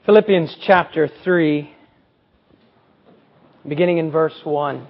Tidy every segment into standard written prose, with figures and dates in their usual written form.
Philippians chapter 3, beginning in verse 1.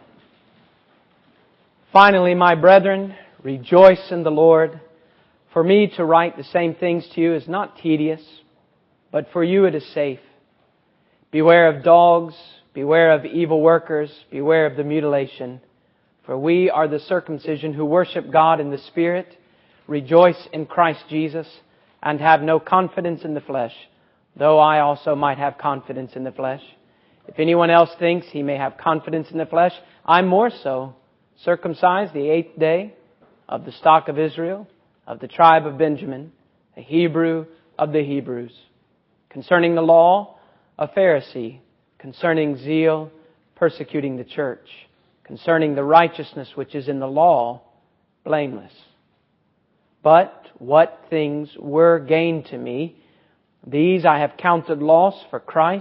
Finally, my brethren, rejoice in the Lord. For me to write the same things to you is not tedious, but for you it is safe. Beware of dogs, beware of evil workers, beware of the mutilation. For we are the circumcision who worship God in the Spirit, rejoice in Christ Jesus, and have no confidence in the flesh, though I also might have confidence in the flesh. If anyone else thinks he may have confidence in the flesh, I more so, circumcised the 8th day, of the stock of Israel, of the tribe of Benjamin, a Hebrew of the Hebrews. Concerning the law, a Pharisee. Concerning zeal, persecuting the church. Concerning the righteousness which is in the law, blameless. But what things were gained to me, these I have counted loss for Christ.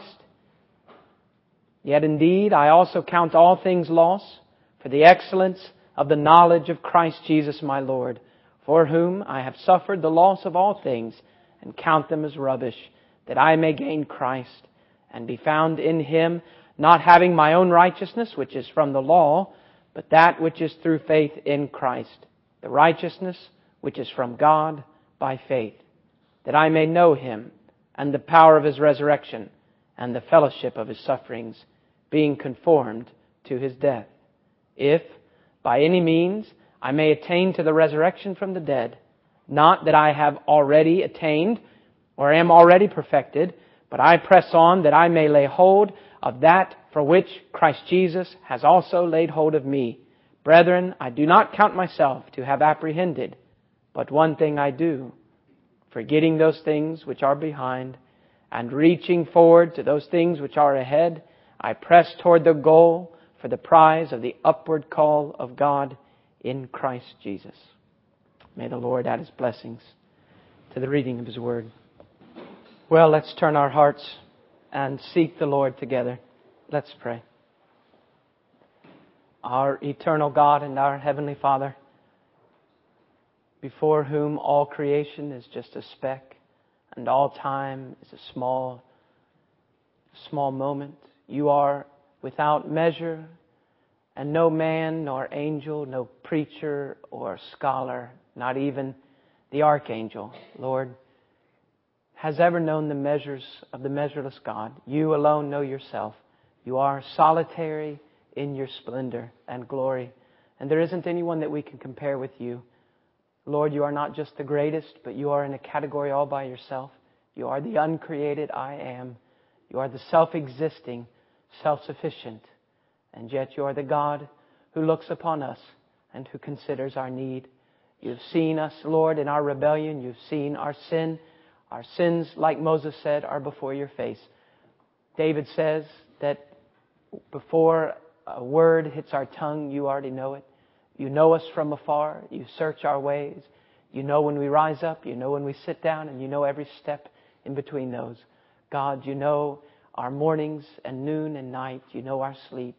Yet indeed I also count all things loss for the excellence of the knowledge of Christ Jesus my Lord, for whom I have suffered the loss of all things, and count them as rubbish, that I may gain Christ, and be found in Him, not having my own righteousness, which is from the law, but that which is through faith in Christ, the righteousness which is from God by faith, that I may know Him, and the power of His resurrection, and the fellowship of His sufferings, being conformed to His death, if by any means I may attain to the resurrection from the dead. Not that I have already attained, or am already perfected, but I press on that I may lay hold of that for which Christ Jesus has also laid hold of me. Brethren, I do not count myself to have apprehended, but one thing I do, forgetting those things which are behind, and reaching forward to those things which are ahead, I press toward the goal for the prize of the upward call of God in Christ Jesus. May the Lord add His blessings to the reading of His Word. Well, let's turn our hearts and seek the Lord together. Let's pray. Our eternal God and our Heavenly Father, before whom all creation is just a speck, and all time is a small moment. You are without measure, and no man nor angel, no preacher or scholar, not even the archangel, Lord, has ever known the measures of the measureless God. You alone know yourself. You are solitary in your splendor and glory, and there isn't anyone that we can compare with you. Lord, you are not just the greatest, but you are in a category all by yourself. You are the uncreated I am. You are the self-existing, self-sufficient. And yet you are the God who looks upon us and who considers our need. You've seen us, Lord, in our rebellion. You've seen our sin. Our sins, like Moses said, are before your face. David says that before a word hits our tongue, you already know it. You know us from afar. You search our ways. You know when we rise up. You know when we sit down. And you know every step in between those. God, you know our mornings and noon and night. You know our sleep.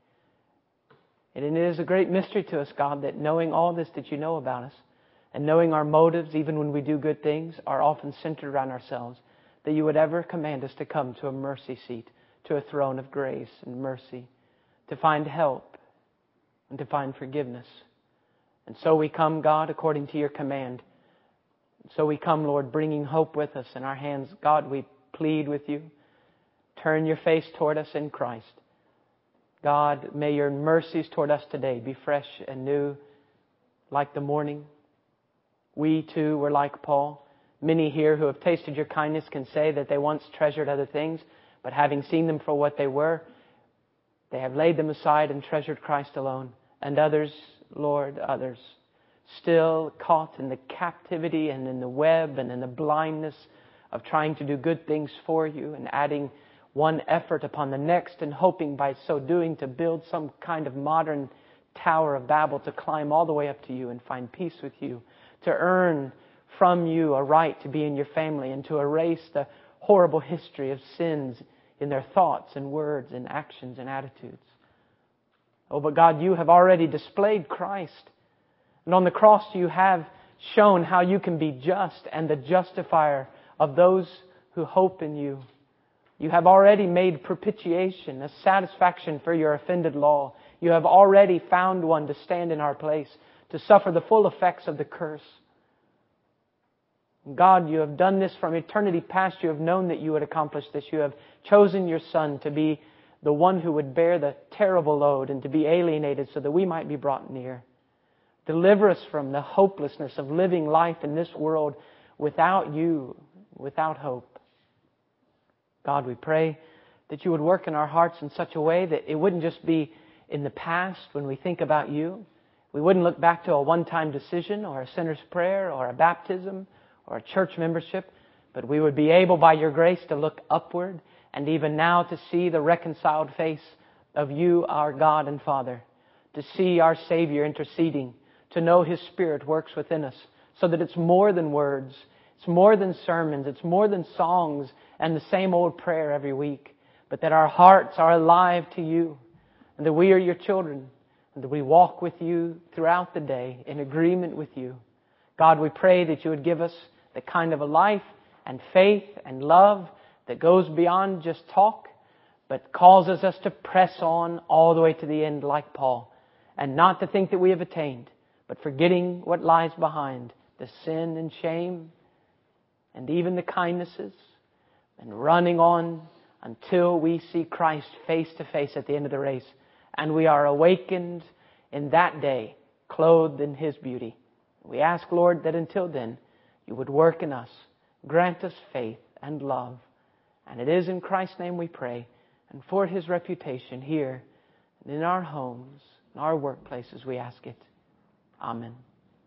And it is a great mystery to us, God, that knowing all this that you know about us, and knowing our motives, even when we do good things, are often centered around ourselves, that you would ever command us to come to a mercy seat, to a throne of grace and mercy, to find help and to find forgiveness. And so we come, God, according to your command. So we come, Lord, bringing hope with us in our hands. God, we plead with you. Turn your face toward us in Christ. God, may your mercies toward us today be fresh and new, like the morning. We too were like Paul. Many here who have tasted your kindness can say that they once treasured other things, but having seen them for what they were, they have laid them aside and treasured Christ alone. And others, Lord, others, still caught in the captivity and in the web and in the blindness of trying to do good things for you and adding one effort upon the next and hoping by so doing to build some kind of modern Tower of Babel to climb all the way up to you and find peace with you, to earn from you a right to be in your family and to erase the horrible history of sins in their thoughts and words and actions and attitudes. Oh, but God, you have already displayed Christ. And on the cross you have shown how you can be just and the justifier of those who hope in you. You have already made propitiation, a satisfaction for your offended law. You have already found one to stand in our place, to suffer the full effects of the curse. God, you have done this from eternity past. You have known that you would accomplish this. You have chosen your Son to be the one who would bear the terrible load and to be alienated so that we might be brought near. Deliver us from the hopelessness of living life in this world without you, without hope. God, we pray that you would work in our hearts in such a way that it wouldn't just be in the past when we think about you. We wouldn't look back to a one-time decision or a sinner's prayer or a baptism or a church membership, but we would be able by your grace to look upward and even now to see the reconciled face of you, our God and Father, to see our Savior interceding, to know His Spirit works within us, so that it's more than words, it's more than sermons, it's more than songs and the same old prayer every week, but that our hearts are alive to you, and that we are your children, and that we walk with you throughout the day in agreement with you. God, we pray that you would give us the kind of a life and faith and love that goes beyond just talk, but causes us to press on all the way to the end like Paul, and not to think that we have attained, but forgetting what lies behind, the sin and shame, and even the kindnesses, and running on until we see Christ face to face at the end of the race, and we are awakened in that day, clothed in His beauty. We ask, Lord, that until then, you would work in us, grant us faith and love. And it is in Christ's name we pray, and for His reputation here, and in our homes, in our workplaces, we ask it. Amen.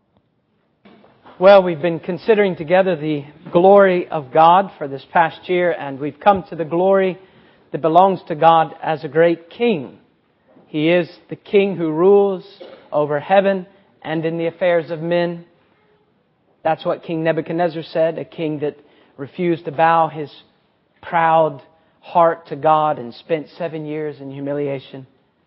Well, we've been considering together the glory of God for this past year, and we've come to the glory that belongs to God as a great King. He is the King who rules over heaven and in the affairs of men. That's what King Nebuchadnezzar said, a king that refused to bow his proud heart to God and spent 7 years in humiliation.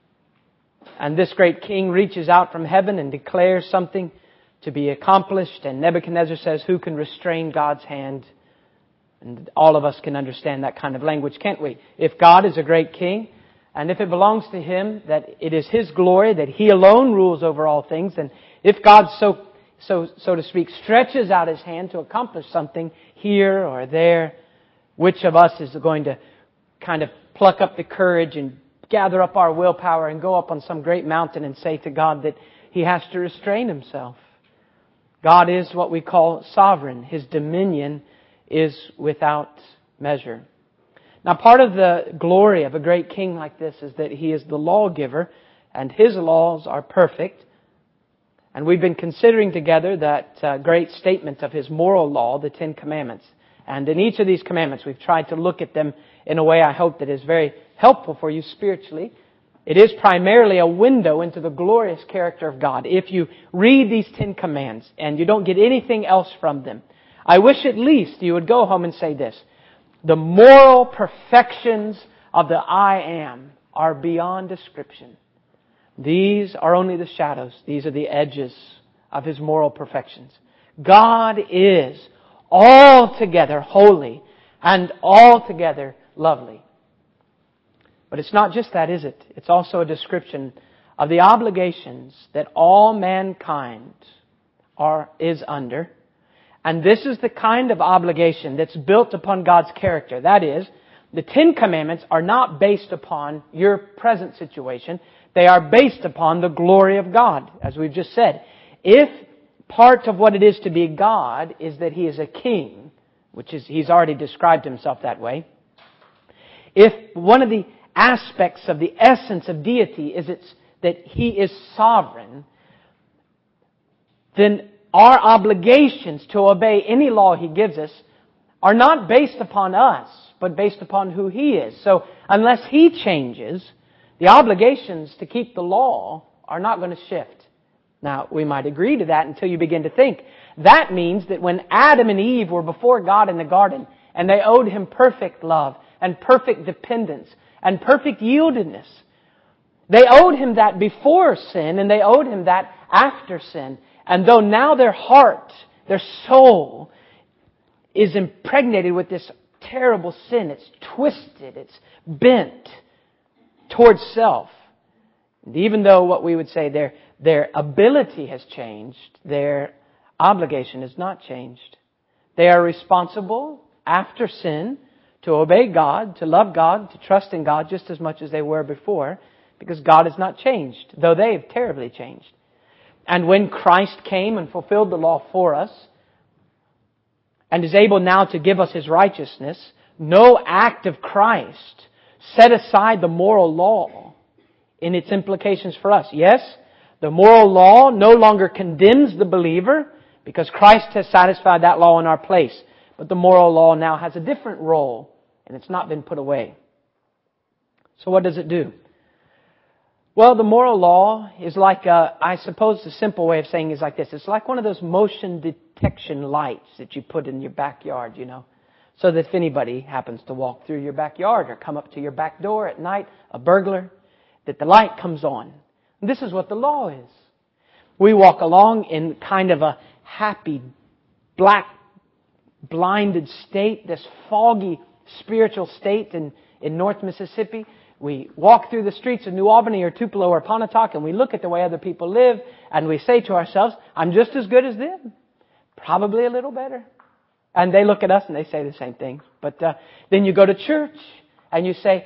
And this great king reaches out from heaven and declares something to be accomplished. And Nebuchadnezzar says, who can restrain God's hand? And all of us can understand that kind of language, can't we? If God is a great king, and if it belongs to Him, that it is His glory, that He alone rules over all things, and if God so to speak, stretches out His hand to accomplish something here or there, which of us is going to kind of pluck up the courage and gather up our willpower and go up on some great mountain and say to God that He has to restrain Himself? God is what we call sovereign. His dominion is without measure. Now, part of the glory of a great king like this is that He is the lawgiver, and His laws are perfect. And we've been considering together that great statement of His moral law, the 10 Commandments. And in each of these commandments, we've tried to look at them in a way I hope that is very helpful for you spiritually. It is primarily a window into the glorious character of God. If you read these 10 commands and you don't get anything else from them, I wish at least you would go home and say this: the moral perfections of the I Am are beyond description. These are only the shadows. These are the edges of His moral perfections. God is altogether holy and altogether lovely. But it's not just that, is it? It's also a description of the obligations that all mankind is under. And this is the kind of obligation that's built upon God's character. That is, the 10 Commandments are not based upon your present situation. They are based upon the glory of God, as we've just said. If part of what it is to be God is that He is a king, which is, He's already described Himself that way. If one of the aspects of the essence of deity is that He is sovereign, then our obligations to obey any law He gives us are not based upon us, but based upon who He is. So unless He changes, the obligations to keep the law are not going to shift. Now, we might agree to that until you begin to think. That means that when Adam and Eve were before God in the garden, and they owed Him perfect love and perfect dependence and perfect yieldedness, they owed Him that before sin, and they owed Him that after sin. And though now their heart, their soul, is impregnated with this terrible sin. It's twisted. It's bent towards self. And even though what we would say their ability has changed, their obligation has not changed. They are responsible after sin to obey God, to love God, to trust in God just as much as they were before, because God has not changed, though they have terribly changed. And when Christ came and fulfilled the law for us, and is able now to give us His righteousness, no act of Christ set aside the moral law in its implications for us. Yes, the moral law no longer condemns the believer because Christ has satisfied that law in our place. But the moral law now has a different role, and it's not been put away. So what does it do? Well, the moral law is like, I suppose the simple way of saying is like this. It's like one of those motion detection lights that you put in your backyard, so that if anybody happens to walk through your backyard or come up to your back door at night, a burglar, that the light comes on. And this is what the law is. We walk along in kind of a happy, black, blinded state, this foggy spiritual state in North Mississippi. We walk through the streets of New Albany or Tupelo or Pontotoc and we look at the way other people live and we say to ourselves, I'm just as good as them. Probably a little better. And they look at us and they say the same things. But then you go to church and you say,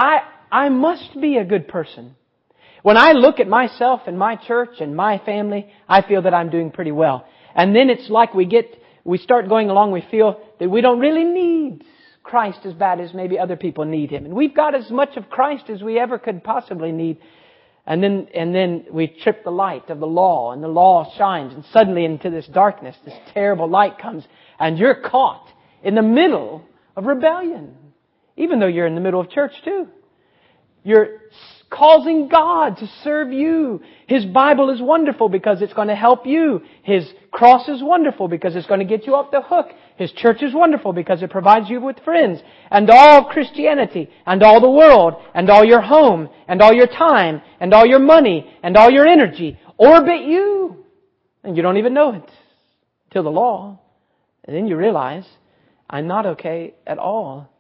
I must be a good person. When I look at myself and my church and my family, I feel that I'm doing pretty well. And then it's like we start going along, we feel that we don't really need Christ as bad as maybe other people need Him. And we've got as much of Christ as we ever could possibly need. And then we trip the light of the law, and the law shines, and suddenly into this darkness, this terrible light comes, and you're caught in the middle of rebellion. Even though you're in the middle of church too. You're causing God to serve you. His Bible is wonderful because it's going to help you. His cross is wonderful because it's going to get you off the hook. His church is wonderful because it provides you with friends. And all Christianity, and all the world, and all your home, and all your time, and all your money, and all your energy orbit you. And you don't even know it till the law. And then you realize, I'm not okay at all.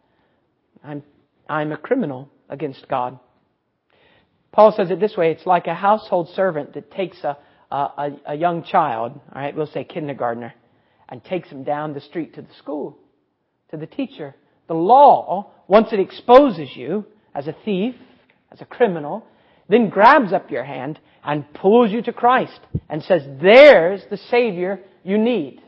I'm a criminal against God. Paul says it this way, it's like a household servant that takes a young child, all right, we'll say kindergartner, and takes him down the street to the school, to the teacher. The law, once it exposes you as a thief, as a criminal, then grabs up your hand and pulls you to Christ and says, there's the Savior you need.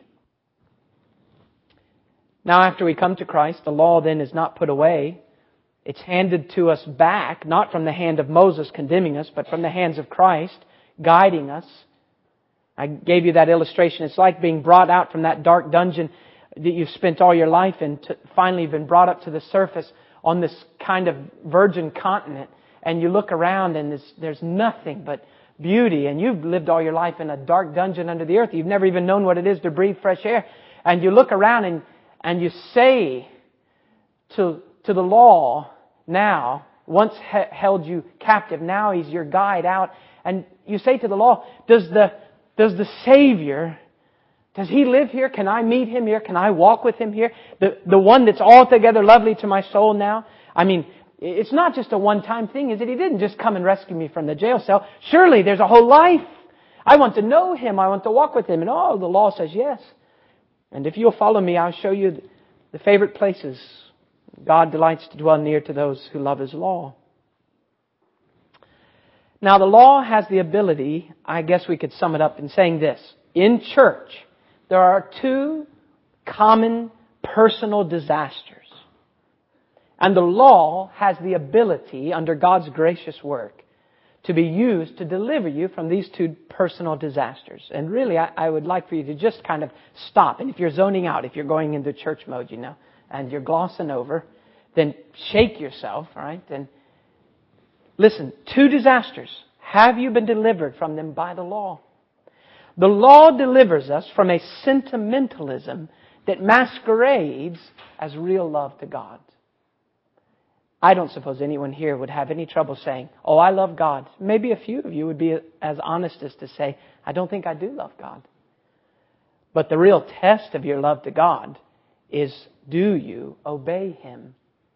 Now after we come to Christ, the law then is not put away. It's handed to us back, not from the hand of Moses condemning us, but from the hands of Christ, guiding us. I gave you that illustration. It's like being brought out from that dark dungeon that you've spent all your life in, to finally been brought up to the surface on this kind of virgin continent. And you look around and there's nothing but beauty. And you've lived all your life in a dark dungeon under the earth. You've never even known what it is to breathe fresh air. And you look around and you say to the law now, once held you captive, now He's your guide out. And you say to the law, does the Savior, does He live here? Can I meet Him here? Can I walk with Him here? The one that's altogether lovely to my soul now? I mean, it's not just a one-time thing, is it? He didn't just come and rescue me from the jail cell. Surely there's a whole life. I want to know Him. I want to walk with Him. And the law says yes. And if you'll follow me, I'll show you the favorite places God delights to dwell near to those who love His law. Now, the law has the ability, I guess we could sum it up in saying this. In church, there are two common personal disasters. And the law has the ability, under God's gracious work, to be used to deliver you from these two personal disasters. And really, I would like for you to just kind of stop. And if you're zoning out, if you're going into church mode, and you're glossing over, then shake yourself, right? And listen, two disasters. Have you been delivered from them by the law? The law delivers us from a sentimentalism that masquerades as real love to God. I don't suppose anyone here would have any trouble saying, oh, I love God. Maybe a few of you would be as honest as to say, I don't think I do love God. But the real test of your love to God is do you obey Him?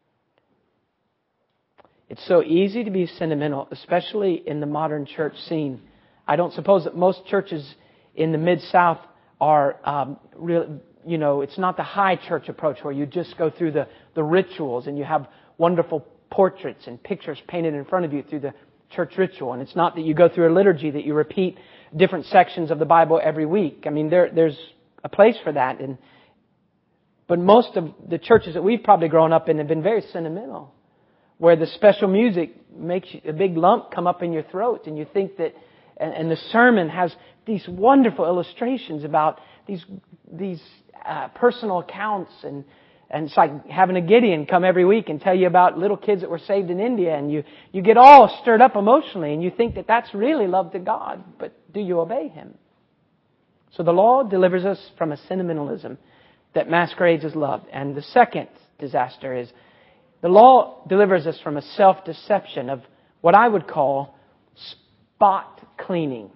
It's so easy to be sentimental, especially in the modern church scene. I don't suppose that most churches in the Mid-South are real. It's not the high church approach where you just go through the rituals and you have wonderful portraits and pictures painted in front of you through the church ritual. And it's not that you go through a liturgy that you repeat different sections of the Bible every week. I mean, there's a place for that. But most of the churches that we've probably grown up in have been very sentimental, where the special music makes a big lump come up in your throat, and you think that, and the sermon has these wonderful illustrations about these personal accounts, and it's like having a Gideon come every week and tell you about little kids that were saved in India, and you get all stirred up emotionally, and you think that that's really love to God, but do you obey Him? So the law delivers us from a sentimentalism that masquerades as love. And the second disaster is the law delivers us from a self-deception of what I would call spot cleaning.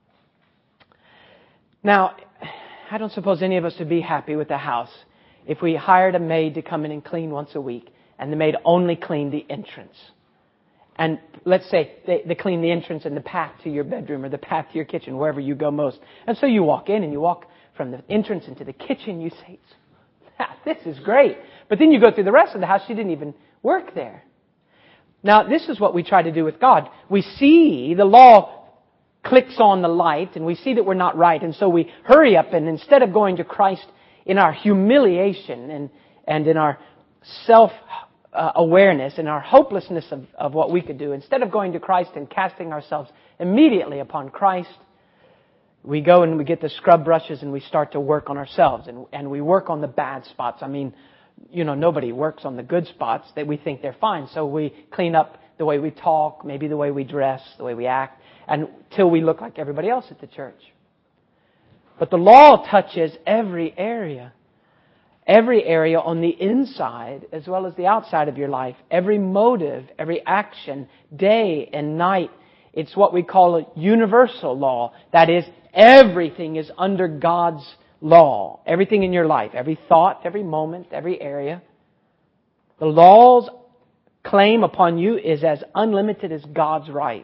Now, I don't suppose any of us would be happy with the house if we hired a maid to come in and clean once a week, and the maid only cleaned the entrance. And let's say they clean the entrance and the path to your bedroom or the path to your kitchen, wherever you go most. And so you walk in and you walk from the entrance into the kitchen. You say, this is great. But then you go through the rest of the house. She didn't even work there. Now, this is what we try to do with God. We see the law clicks on the light and we see that we're not right. And so we hurry up, and instead of going to Christ in our humiliation and in our self-awareness and our hopelessness of what we could do, instead of going to Christ and casting ourselves immediately upon Christ, we go and we get the scrub brushes and we start to work on ourselves, and we work on the bad spots. I mean, nobody works on the good spots that we think they're fine. So we clean up the way we talk, maybe the way we dress, the way we act, until we look like everybody else at the church. But the law touches every area on the inside as well as the outside of your life, every motive, every action, day and night. It's what we call a universal law. That is, everything is under God's law. Everything in your life, every thought, every moment, every area. The law's claim upon you is as unlimited as God's rights.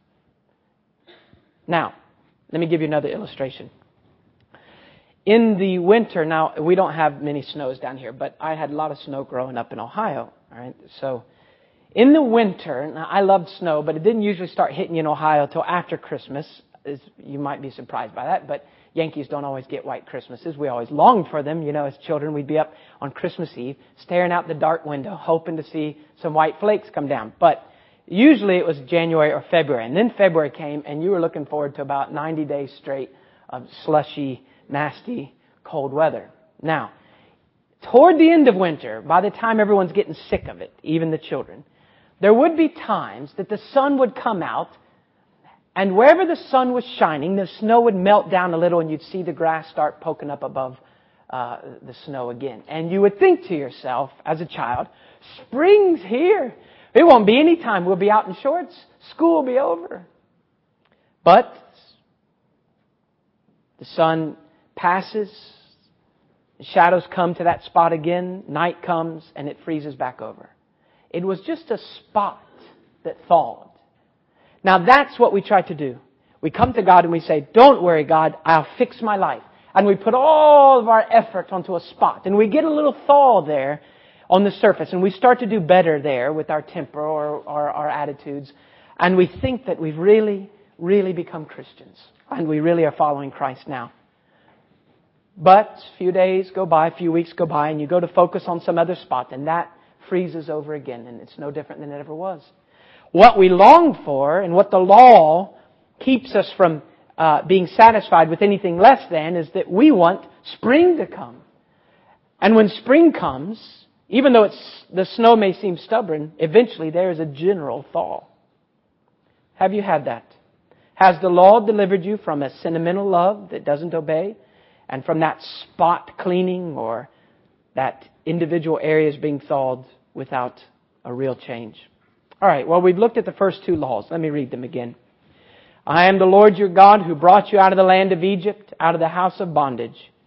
Now, let me give you another illustration. In the winter, now we don't have many snows down here, but I had a lot of snow growing up in Ohio. All right, so in the winter, now I loved snow, but it didn't usually start hitting you in Ohio till after Christmas. You might be surprised by that, but Yankees don't always get white Christmases. We always longed for them. As children, we'd be up on Christmas Eve, staring out the dark window, hoping to see some white flakes come down. But usually it was January or February, and then February came, and you were looking forward to about 90 days straight of slushy, nasty, cold weather. Now, toward the end of winter, by the time everyone's getting sick of it, even the children, there would be times that the sun would come out, and wherever the sun was shining, the snow would melt down a little, and you'd see the grass start poking up above the snow again. And you would think to yourself, as a child, spring's here. It won't be any time. We'll be out in shorts. School will be over. But the sun passes, the shadows come to that spot again, night comes, and it freezes back over. It was just a spot that thawed. Now that's what we try to do. We come to God and we say, don't worry, God, I'll fix my life. And we put all of our effort onto a spot. And we get a little thaw there on the surface. And we start to do better there with our temper or our attitudes. And we think that we've really, really become Christians. And we really are following Christ now. But a few days go by, a few weeks go by, and you go to focus on some other spot, and that freezes over again, and it's no different than it ever was. What we long for, and what the law keeps us from being satisfied with anything less than, is that we want spring to come. And when spring comes, even though the snow may seem stubborn, eventually there is a general thaw. Have you had that? Has the law delivered you from a sentimental love that doesn't obey, and from that spot cleaning or that individual areas being thawed without a real change? All right, well, we've looked at the first two laws. Let me read them again. I am the Lord your God who brought you out of the land of Egypt, out of the house of bondage.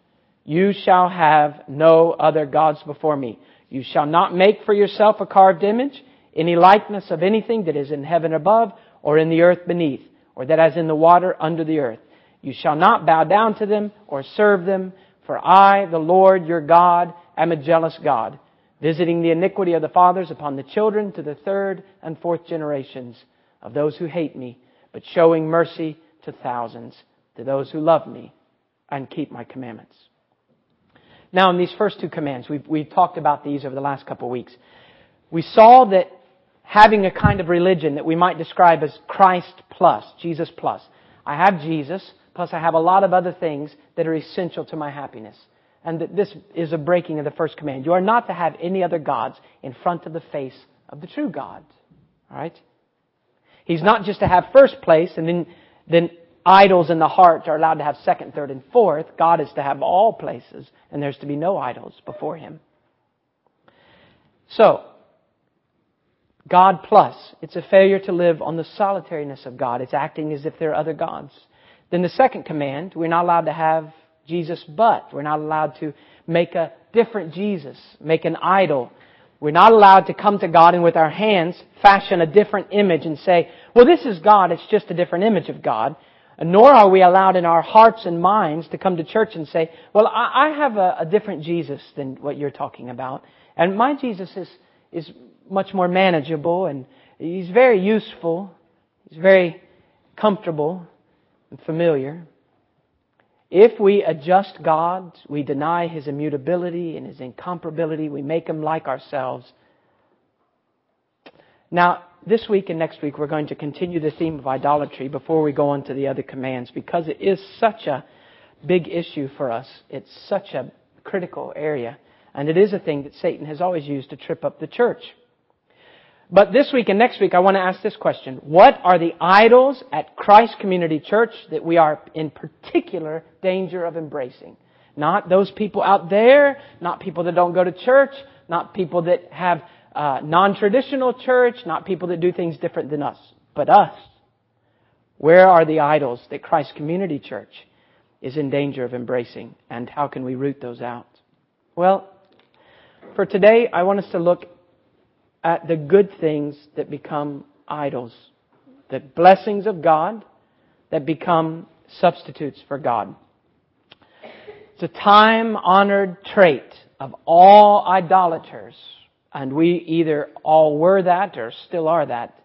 You shall have no other gods before me. You shall not make for yourself a carved image, any likeness of anything that is in heaven above, or in the earth beneath, or that is in the water under the earth. You shall not bow down to them or serve them, for I, the Lord your God, am a jealous God, visiting the iniquity of the fathers upon the children to the third and fourth generations of those who hate me, but showing mercy to thousands, to those who love me and keep my commandments. Now, in these first two commands, we've talked about these over the last couple of weeks. We saw that having a kind of religion that we might describe as Christ plus, Jesus plus. I have Jesus, plus I have a lot of other things that are essential to my happiness. And that this is a breaking of the first command. You are not to have any other gods in front of the face of the true God. All right? He's not just to have first place and then idols in the heart are allowed to have second, third, and fourth. God is to have all places, and there's to be no idols before Him. So, God plus, it's a failure to live on the solitariness of God. It's acting as if there are other gods. Then the second command, we're not allowed to have Jesus but. We're not allowed to make a different Jesus, make an idol. We're not allowed to come to God and with our hands fashion a different image and say, well, this is God, it's just a different image of God. Nor are we allowed in our hearts and minds to come to church and say, well, I have a different Jesus than what you're talking about. And my Jesus is much more manageable and He's very useful. He's very comfortable and familiar. If we adjust God, we deny His immutability and His incomparability. We make Him like ourselves. Now, this week and next week, we're going to continue the theme of idolatry before we go on to the other commands, because it is such a big issue for us. It's such a critical area. And it is a thing that Satan has always used to trip up the church. But this week and next week, I want to ask this question. What are the idols at Christ Community Church that we are in particular danger of embracing? Not those people out there, not people that don't go to church, not people that have non-traditional church, not people that do things different than us, but us. Where are the idols that Christ Community Church is in danger of embracing, and how can we root those out? Well, for today, I want us to look at the good things that become idols, the blessings of God that become substitutes for God. It's a time-honored trait of all idolaters, and we either all were that or still are that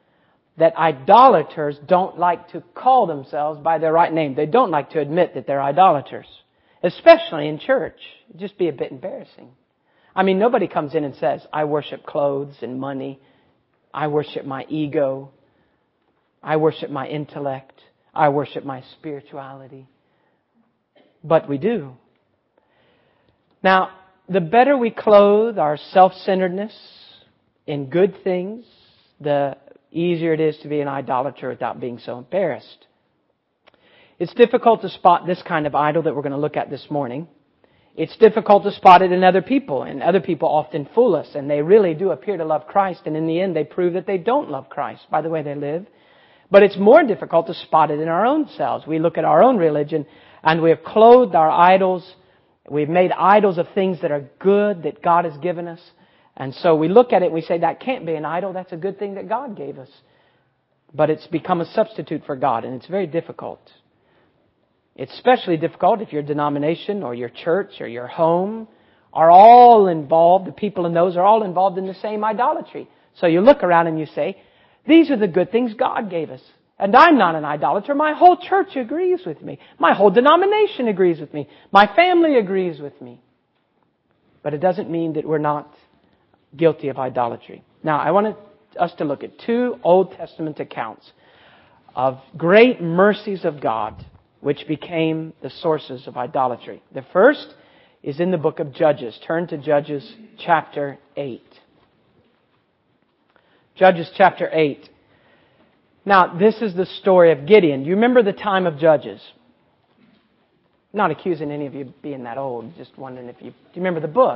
idolaters don't like to call themselves by their right name. They don't like to admit that they're idolaters, especially in church. It'd just be a bit embarrassing. I mean, nobody comes in and says, I worship clothes and money. I worship my ego. I worship my intellect. I worship my spirituality. But we do. Now, the better we clothe our self-centeredness in good things, the easier it is to be an idolater without being so embarrassed. It's difficult to spot this kind of idol that we're going to look at this morning. It's difficult to spot it in other people, and other people often fool us, and they really do appear to love Christ, and in the end they prove that they don't love Christ by the way they live. But it's more difficult to spot it in our own selves. We look at our own religion, and we have clothed our idols. We've made idols of things that are good, that God has given us. And so we look at it and we say, that can't be an idol. That's a good thing that God gave us. But it's become a substitute for God, and it's very difficult. It's especially difficult if your denomination or your church or your home are all involved. The people in those are all involved in the same idolatry. So you look around and you say, these are the good things God gave us. And I'm not an idolater. My whole church agrees with me. My whole denomination agrees with me. My family agrees with me. But it doesn't mean that we're not guilty of idolatry. Now, I want us to look at two Old Testament accounts of great mercies of God which became the sources of idolatry. The first is in the book of Judges. Turn to Judges chapter 8. Judges chapter 8. Now, this is the story of Gideon. You remember the time of Judges? I'm not accusing any of you of being that old. Just wondering if do you remember the book?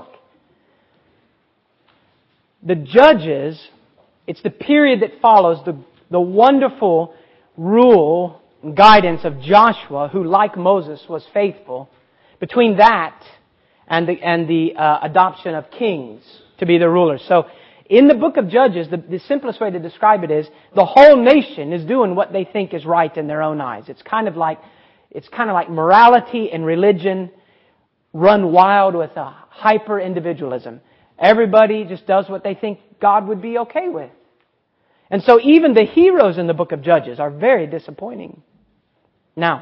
The Judges, it's the period that follows the wonderful rule and guidance of Joshua, who, like Moses, was faithful. between that and the adoption of kings to be the rulers. So in the book of Judges, the simplest way to describe it is the whole nation is doing what they think is right in their own eyes. It's kind of like morality and religion run wild with a hyper individualism. Everybody just does what they think God would be okay with. And so even the heroes in the book of Judges are very disappointing. Now,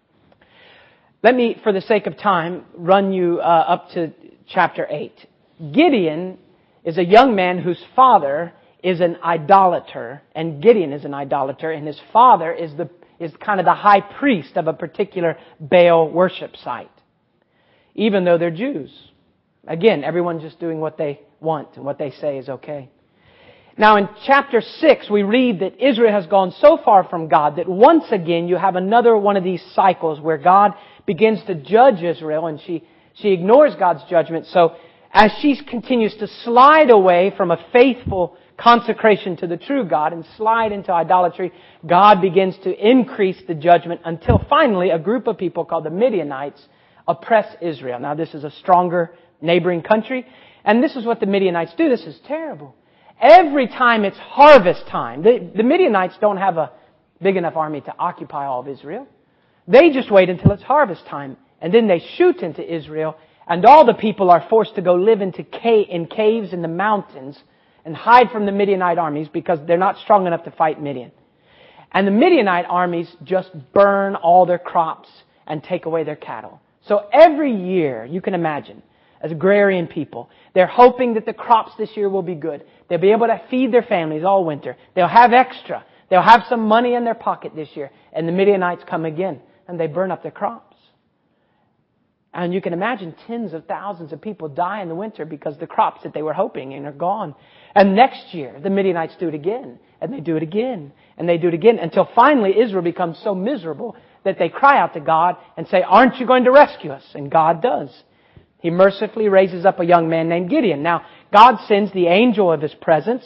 let me, for the sake of time, run you up to chapter 8. Gideon is a young man whose father is an idolater, and Gideon is an idolater, and his father is kind of the high priest of a particular Baal worship site, even though they're Jews. Again, everyone's just doing what they want and what they say is okay. Now in chapter 6, we read that Israel has gone so far from God that once again you have another one of these cycles where God begins to judge Israel, and she ignores God's judgment. So as she continues to slide away from a faithful consecration to the true God and slide into idolatry, God begins to increase the judgment until finally a group of people called the Midianites oppress Israel. Now this is a stronger neighboring country, and this is what the Midianites do. This is terrible. Every time it's harvest time, the Midianites don't have a big enough army to occupy all of Israel. They just wait until it's harvest time, and then they shoot into Israel, and all the people are forced to go live in caves in the mountains and hide from the Midianite armies because they're not strong enough to fight Midian. And the Midianite armies just burn all their crops and take away their cattle. So every year, you can imagine, as agrarian people, they're hoping that the crops this year will be good. They'll be able to feed their families all winter. They'll have extra. They'll have some money in their pocket this year. And the Midianites come again, and they burn up their crops. And you can imagine tens of thousands of people die in the winter because the crops that they were hoping in are gone. And next year, the Midianites do it again. And they do it again. And they do it again. Until finally Israel becomes so miserable that they cry out to God and say, "Aren't you going to rescue us?" And God does. He mercifully raises up a young man named Gideon. Now, God sends the angel of His presence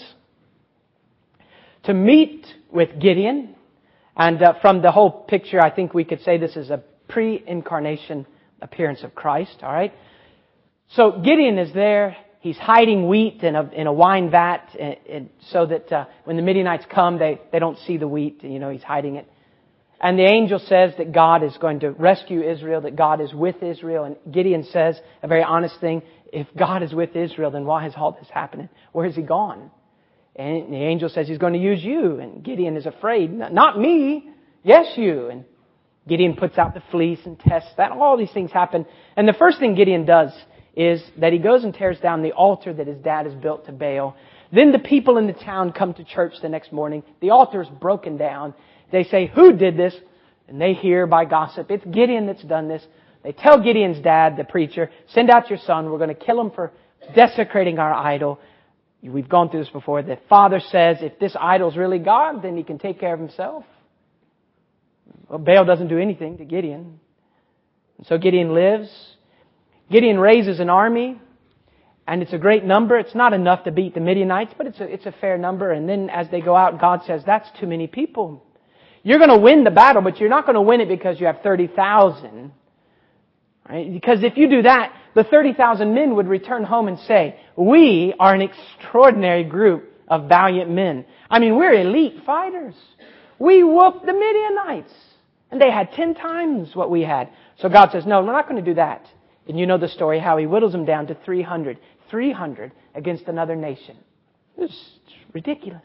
to meet with Gideon. And from the whole picture, I think we could say this is a pre-incarnation appearance of Christ. All right. So Gideon is there. He's hiding wheat in a wine vat, so that when the Midianites come, they don't see the wheat. He's hiding it. And the angel says that God is going to rescue Israel, that God is with Israel. And Gideon says a very honest thing: if God is with Israel, then why is all this happening? Where has He gone? And the angel says He's going to use you. And Gideon is afraid. Not me. Yes, you. And Gideon puts out the fleece and tests that. All these things happen. And the first thing Gideon does is that he goes and tears down the altar that his dad has built to Baal. Then the people in the town come to church the next morning. The altar is broken down. They say, "Who did this?" And they hear by gossip, "It's Gideon that's done this." They tell Gideon's dad, the preacher, "Send out your son. We're going to kill him for desecrating our idol." We've gone through this before. The father says, if this idol's really God, then he can take care of himself. Well, Baal doesn't do anything to Gideon. And so Gideon lives. Gideon raises an army, and it's a great number. It's not enough to beat the Midianites, but it's a fair number. And then as they go out, God says, "That's too many people. You're going to win the battle, but you're not going to win it because you have 30,000. Right? Because if you do that, the 30,000 men would return home and say, 'We are an extraordinary group of valiant men. I mean, we're elite fighters. We whooped the Midianites. And they had 10 times what we had.'" So God says, "No, we're not going to do that." And you know the story, how He whittles them down to 300. 300 against another nation. It's ridiculous.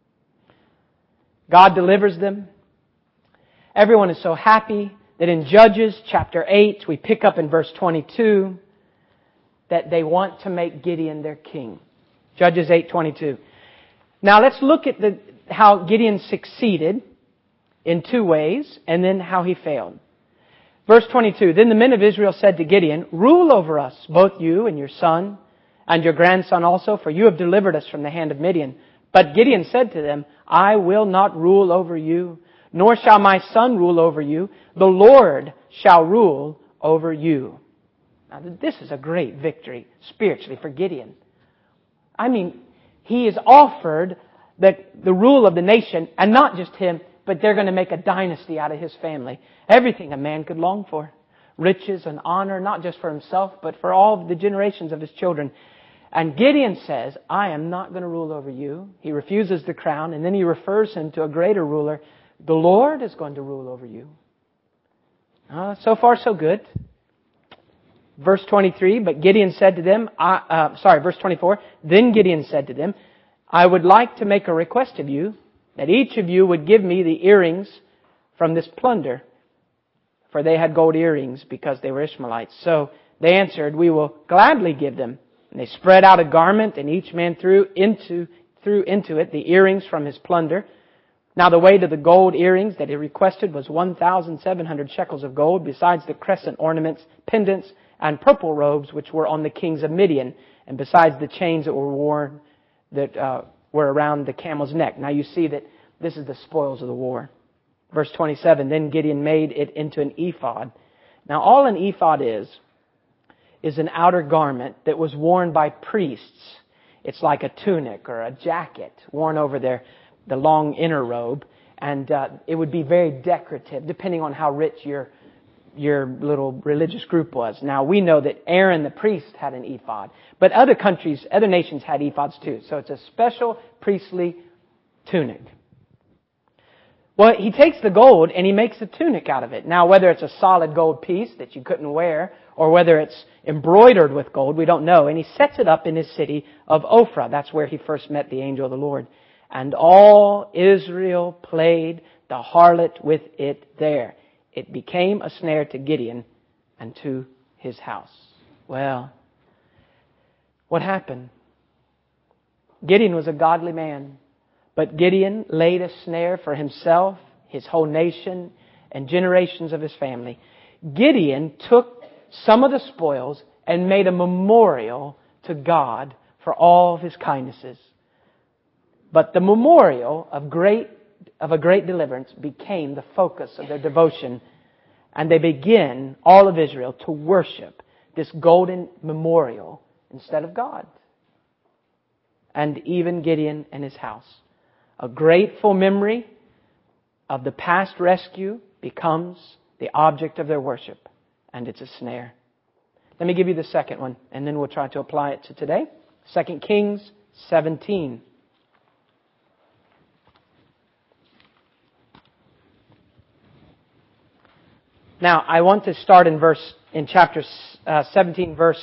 God delivers them. Everyone is so happy that in Judges chapter 8, we pick up in verse 22, that they want to make Gideon their king. Judges 8:22. Now let's look at how Gideon succeeded in 2 ways, and then how he failed. Verse 22, "Then the men of Israel said to Gideon, 'Rule over us, both you and your son, and your grandson also, for you have delivered us from the hand of Midian.' But Gideon said to them, 'I will not rule over you, nor shall my son rule over you. The Lord shall rule over you.'" Now this is a great victory spiritually for Gideon. I mean, he is offered the rule of the nation, and not just him, but they're going to make a dynasty out of his family. Everything a man could long for. riches and honor, not just for himself, but for all the generations of his children. And Gideon says, I am not going to rule over you. He refuses the crown, and then he refers him to a greater ruler. The Lord is going to rule over you. So far, so good. Verse 23, but Gideon said to them, verse 24, then Gideon said to them, I would like to make a request of you, that each of you would give me the earrings from this plunder. For they had gold earrings because they were Ishmaelites. So they answered, we will gladly give them. And they spread out a garment, and each man threw into it the earrings from his plunder. Now the weight of the gold earrings that he requested was 1,700 shekels of gold, besides the crescent ornaments, pendants, and purple robes which were on the kings of Midian, and besides the chains that were worn that were around the camel's neck. Now you see that this is the spoils of the war. Verse 27, then Gideon made it into an ephod. Now all an ephod is an outer garment that was worn by priests. It's like a tunic or a jacket worn over the long inner robe. And it would be very decorative, depending on how rich your little religious group was. Now, we know that Aaron the priest had an ephod. But other nations had ephods too. So it's a special priestly tunic. Well, he takes the gold and he makes a tunic out of it. Now, whether it's a solid gold piece that you couldn't wear, or whether it's embroidered with gold, we don't know. And he sets it up in his city of Ophrah. That's where he first met the angel of the Lord. And all Israel played the harlot with it there. It became a snare to Gideon and to his house. Well, what happened? Gideon was a godly man. But Gideon laid a snare for himself, his whole nation, and generations of his family. Gideon took some of the spoils and made a memorial to God for all of his kindnesses. But the memorial of a great deliverance became the focus of their devotion. And they begin, all of Israel, to worship this golden memorial instead of God. And even Gideon and his house. A grateful memory of the past rescue becomes the object of their worship. And it's a snare. Let me give you the second one, and then we'll try to apply it to today. 2 Kings 17. Now, I want to start in chapter 17, verse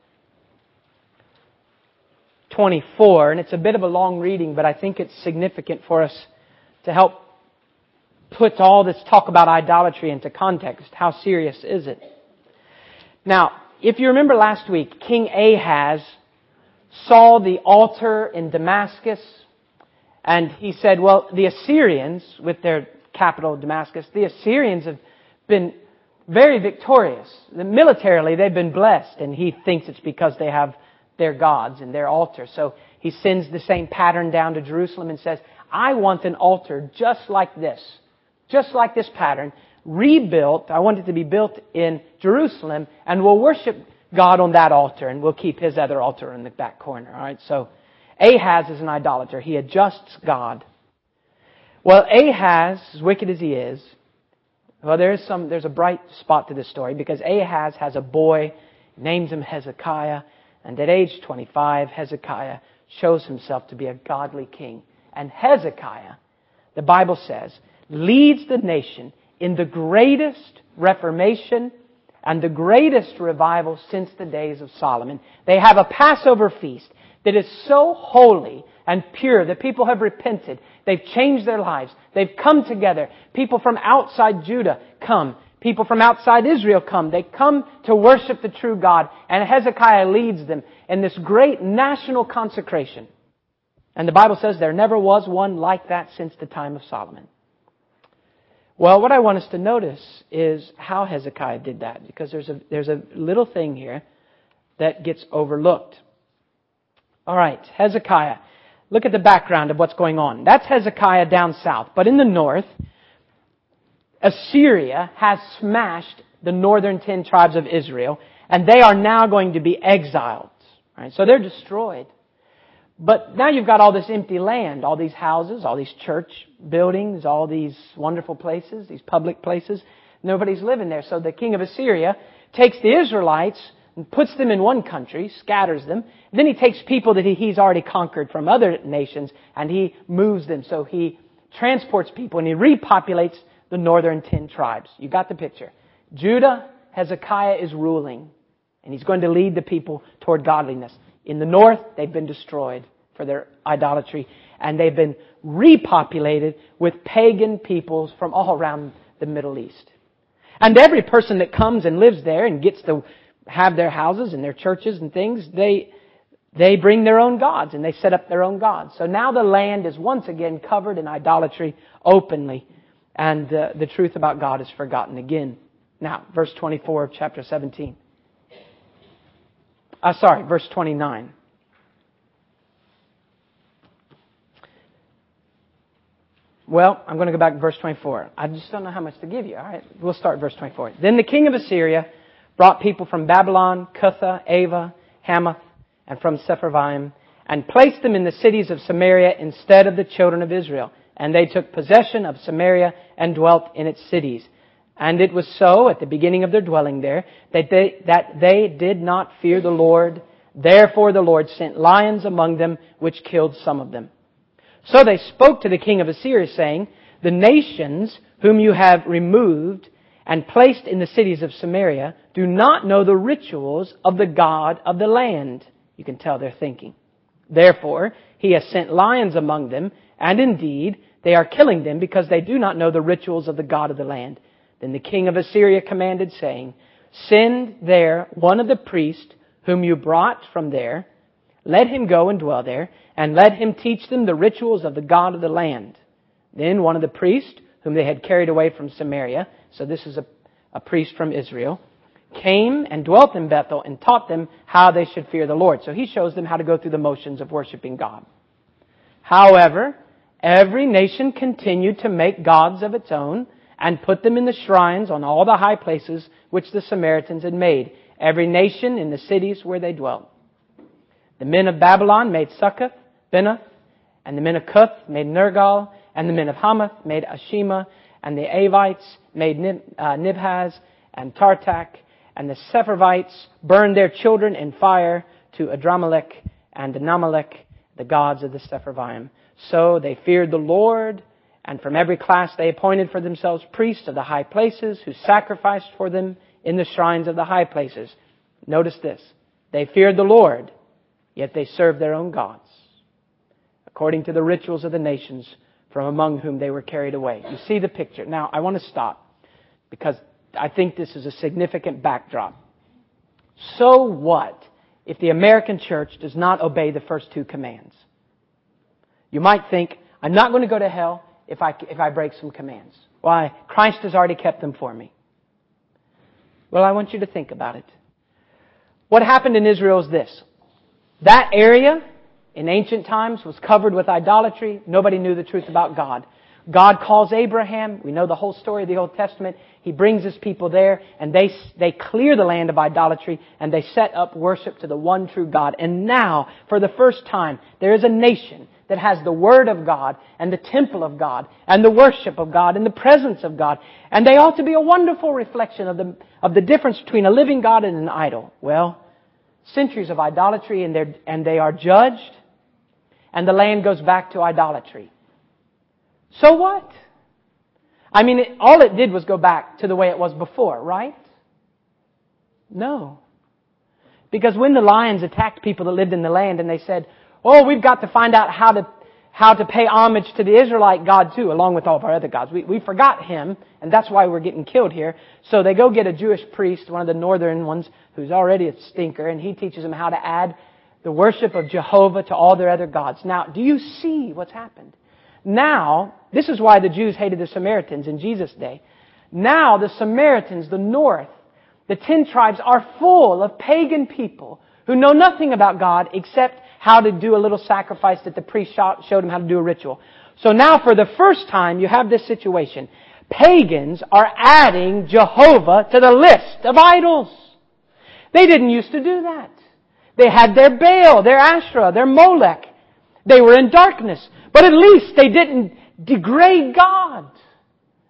24, and it's a bit of a long reading, but I think it's significant for us to help put all this talk about idolatry into context. How serious is it? Now, if you remember last week, King Ahaz saw the altar in Damascus, and he said, well, the Assyrians, with their capital Damascus, the Assyrians have been very victorious. Militarily, they've been blessed, and he thinks it's because they have their gods and their altar. So he sends the same pattern down to Jerusalem and says, I want an altar just like this pattern, rebuilt. I want it to be built in Jerusalem, and we'll worship God on that altar, and we'll keep his other altar in the back corner. All right. So Ahaz is an idolater. He adjusts God. Well, Ahaz, as wicked as he is, well, there's a bright spot to this story, because Ahaz has a boy, names him Hezekiah. And at age 25, Hezekiah shows himself to be a godly king. And Hezekiah, the Bible says, leads the nation in the greatest reformation and the greatest revival since the days of Solomon. They have a Passover feast that is so holy and pure that people have repented. They've changed their lives. They've come together. People from outside Judah come. People from outside Israel come. They come to worship the true God. And Hezekiah leads them in this great national consecration. And the Bible says there never was one like that since the time of Solomon. Well, what I want us to notice is how Hezekiah did that. Because there's a little thing here that gets overlooked. All right, Hezekiah. Look at the background of what's going on. That's Hezekiah down south. But in the north, Assyria has smashed the northern 10 tribes of Israel, and they are now going to be exiled. Right? So they're destroyed. But now you've got all this empty land, all these houses, all these church buildings, all these wonderful places, these public places. Nobody's living there. So the king of Assyria takes the Israelites and puts them in one country, scatters them. Then he takes people that he's already conquered from other nations and he moves them. So he transports people and he repopulates the northern 10 tribes. You got the picture. Judah, Hezekiah is ruling and he's going to lead the people toward godliness. In the north, they've been destroyed for their idolatry and they've been repopulated with pagan peoples from all around the Middle East. And every person that comes and lives there and gets to have their houses and their churches and things, they bring their own gods and they set up their own gods. So now the land is once again covered in idolatry openly, and the truth about God is forgotten again. Now, verse 24 of chapter 17. Verse 29. Well, I'm going to go back to verse 24. I just don't know how much to give you. All right, we'll start verse 24. Then the king of Assyria brought people from Babylon, Cutha, Ava, Hamath, and from Sepharvaim, and placed them in the cities of Samaria instead of the children of Israel. And they took possession of Samaria and dwelt in its cities. And it was so at the beginning of their dwelling there that they did not fear the Lord. Therefore the Lord sent lions among them, which killed some of them. So they spoke to the king of Assyria, saying, the nations whom you have removed and placed in the cities of Samaria do not know the rituals of the God of the land. You can tell they're thinking. Therefore, he has sent lions among them, and indeed, they are killing them because they do not know the rituals of the God of the land. Then the king of Assyria commanded, saying, send there one of the priests whom you brought from there. Let him go and dwell there, and let him teach them the rituals of the God of the land. Then one of the priests whom they had carried away from Samaria, so this is a priest from Israel, came and dwelt in Bethel and taught them how they should fear the Lord. So he shows them how to go through the motions of worshiping God. However, every nation continued to make gods of its own and put them in the shrines on all the high places which the Samaritans had made, every nation in the cities where they dwelt. The men of Babylon made Succoth, Benoth, and the men of Cuth made Nergal, and the men of Hamath made Ashima, and the Avites made Nibhaz and Tartak, and the Sepharvites burned their children in fire to Adramelech and Anamelech, the gods of the Sepharvaim. So they feared the Lord, and from every class they appointed for themselves priests of the high places who sacrificed for them in the shrines of the high places. Notice this. They feared the Lord, yet they served their own gods, according to the rituals of the nations from among whom they were carried away. You see the picture. Now, I want to stop because I think this is a significant backdrop. So what if the American church does not obey the first two commands? You might think, I'm not going to go to hell if I break some commands. Why? Christ has already kept them for me. Well, I want you to think about it. What happened in Israel is this. That area in ancient times was covered with idolatry. Nobody knew the truth about God. God calls Abraham. We know the whole story of the Old Testament. He brings his people there and they clear the land of idolatry and they set up worship to the one true God. And now, for the first time, there is a nation that has the Word of God and the temple of God and the worship of God and the presence of God. And they ought to be a wonderful reflection of the difference between a living God and an idol. Well, centuries of idolatry and they are judged and the land goes back to idolatry. So what? I mean, all it did was go back to the way it was before, right? No. Because when the lions attacked people that lived in the land and they said, oh, we've got to find out how to pay homage to the Israelite God too, along with all of our other gods. We forgot Him, and that's why we're getting killed here. So they go get a Jewish priest, one of the northern ones, who's already a stinker, and he teaches them how to add the worship of Jehovah to all their other gods. Now, do you see what's happened? Now, this is why the Jews hated the Samaritans in Jesus' day. Now the Samaritans, the north, the 10 tribes are full of pagan people who know nothing about God except how to do a little sacrifice that the priest showed them how to do a ritual. So now for the first time you have this situation. Pagans are adding Jehovah to the list of idols. They didn't used to do that. They had their Baal, their Asherah, their Molech. They were in darkness. But at least they didn't degrade God.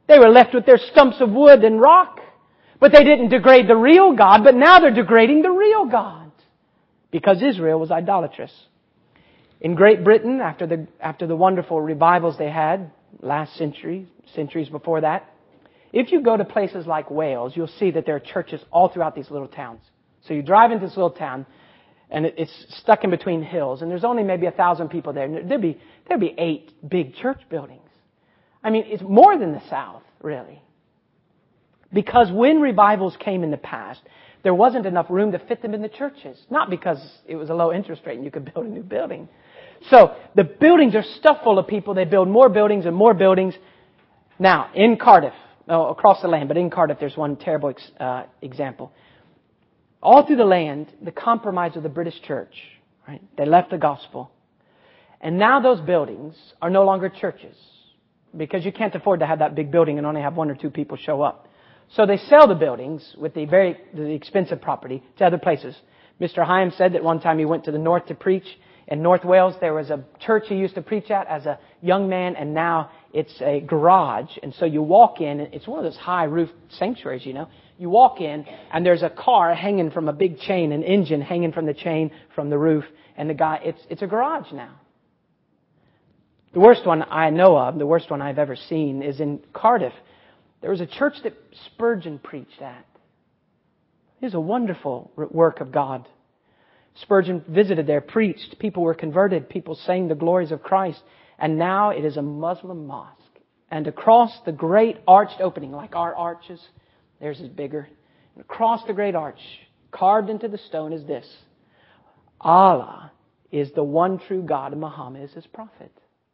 They were left with their stumps of wood and rock. But they didn't degrade the real God, but now they're degrading the real God. Because Israel was idolatrous. In Great Britain, after the wonderful revivals they had last century, centuries before that, if you go to places like Wales, you'll see that there are churches all throughout these little towns. So you drive into this little town, and it's stuck in between hills, and there's only maybe 1,000 people there. And there'd be 8 big church buildings. I mean, it's more than the South, really. Because when revivals came in the past, there wasn't enough room to fit them in the churches. Not because it was a low interest rate and you could build a new building. So the buildings are stuffed full of people. They build more buildings and more buildings. Now, in Cardiff, across the land, but in Cardiff there's one terrible example. All through the land, the compromise of the British church, right? They left the gospel. And now those buildings are no longer churches. Because you can't afford to have that big building and only have 1 or 2 people show up. So they sell the buildings with the expensive property to other places. Mr. Hyam said that one time he went to the north to preach. In North Wales, there was a church he used to preach at as a young man, and now it's a garage. And so you walk in, and it's one of those high roof sanctuaries, you know. You walk in, and there's a car hanging from a big chain, an engine hanging from the chain from the roof, and it's a garage now. The worst one I know of, the worst one I've ever seen, is in Cardiff. There was a church that Spurgeon preached at. It was a wonderful work of God. Spurgeon visited there, preached. People were converted. People sang the glories of Christ. And now it is a Muslim mosque. And across the great arched opening, like our arches, theirs is bigger. And across the great arch, carved into the stone, is this: Allah is the one true God and Muhammad is His prophet.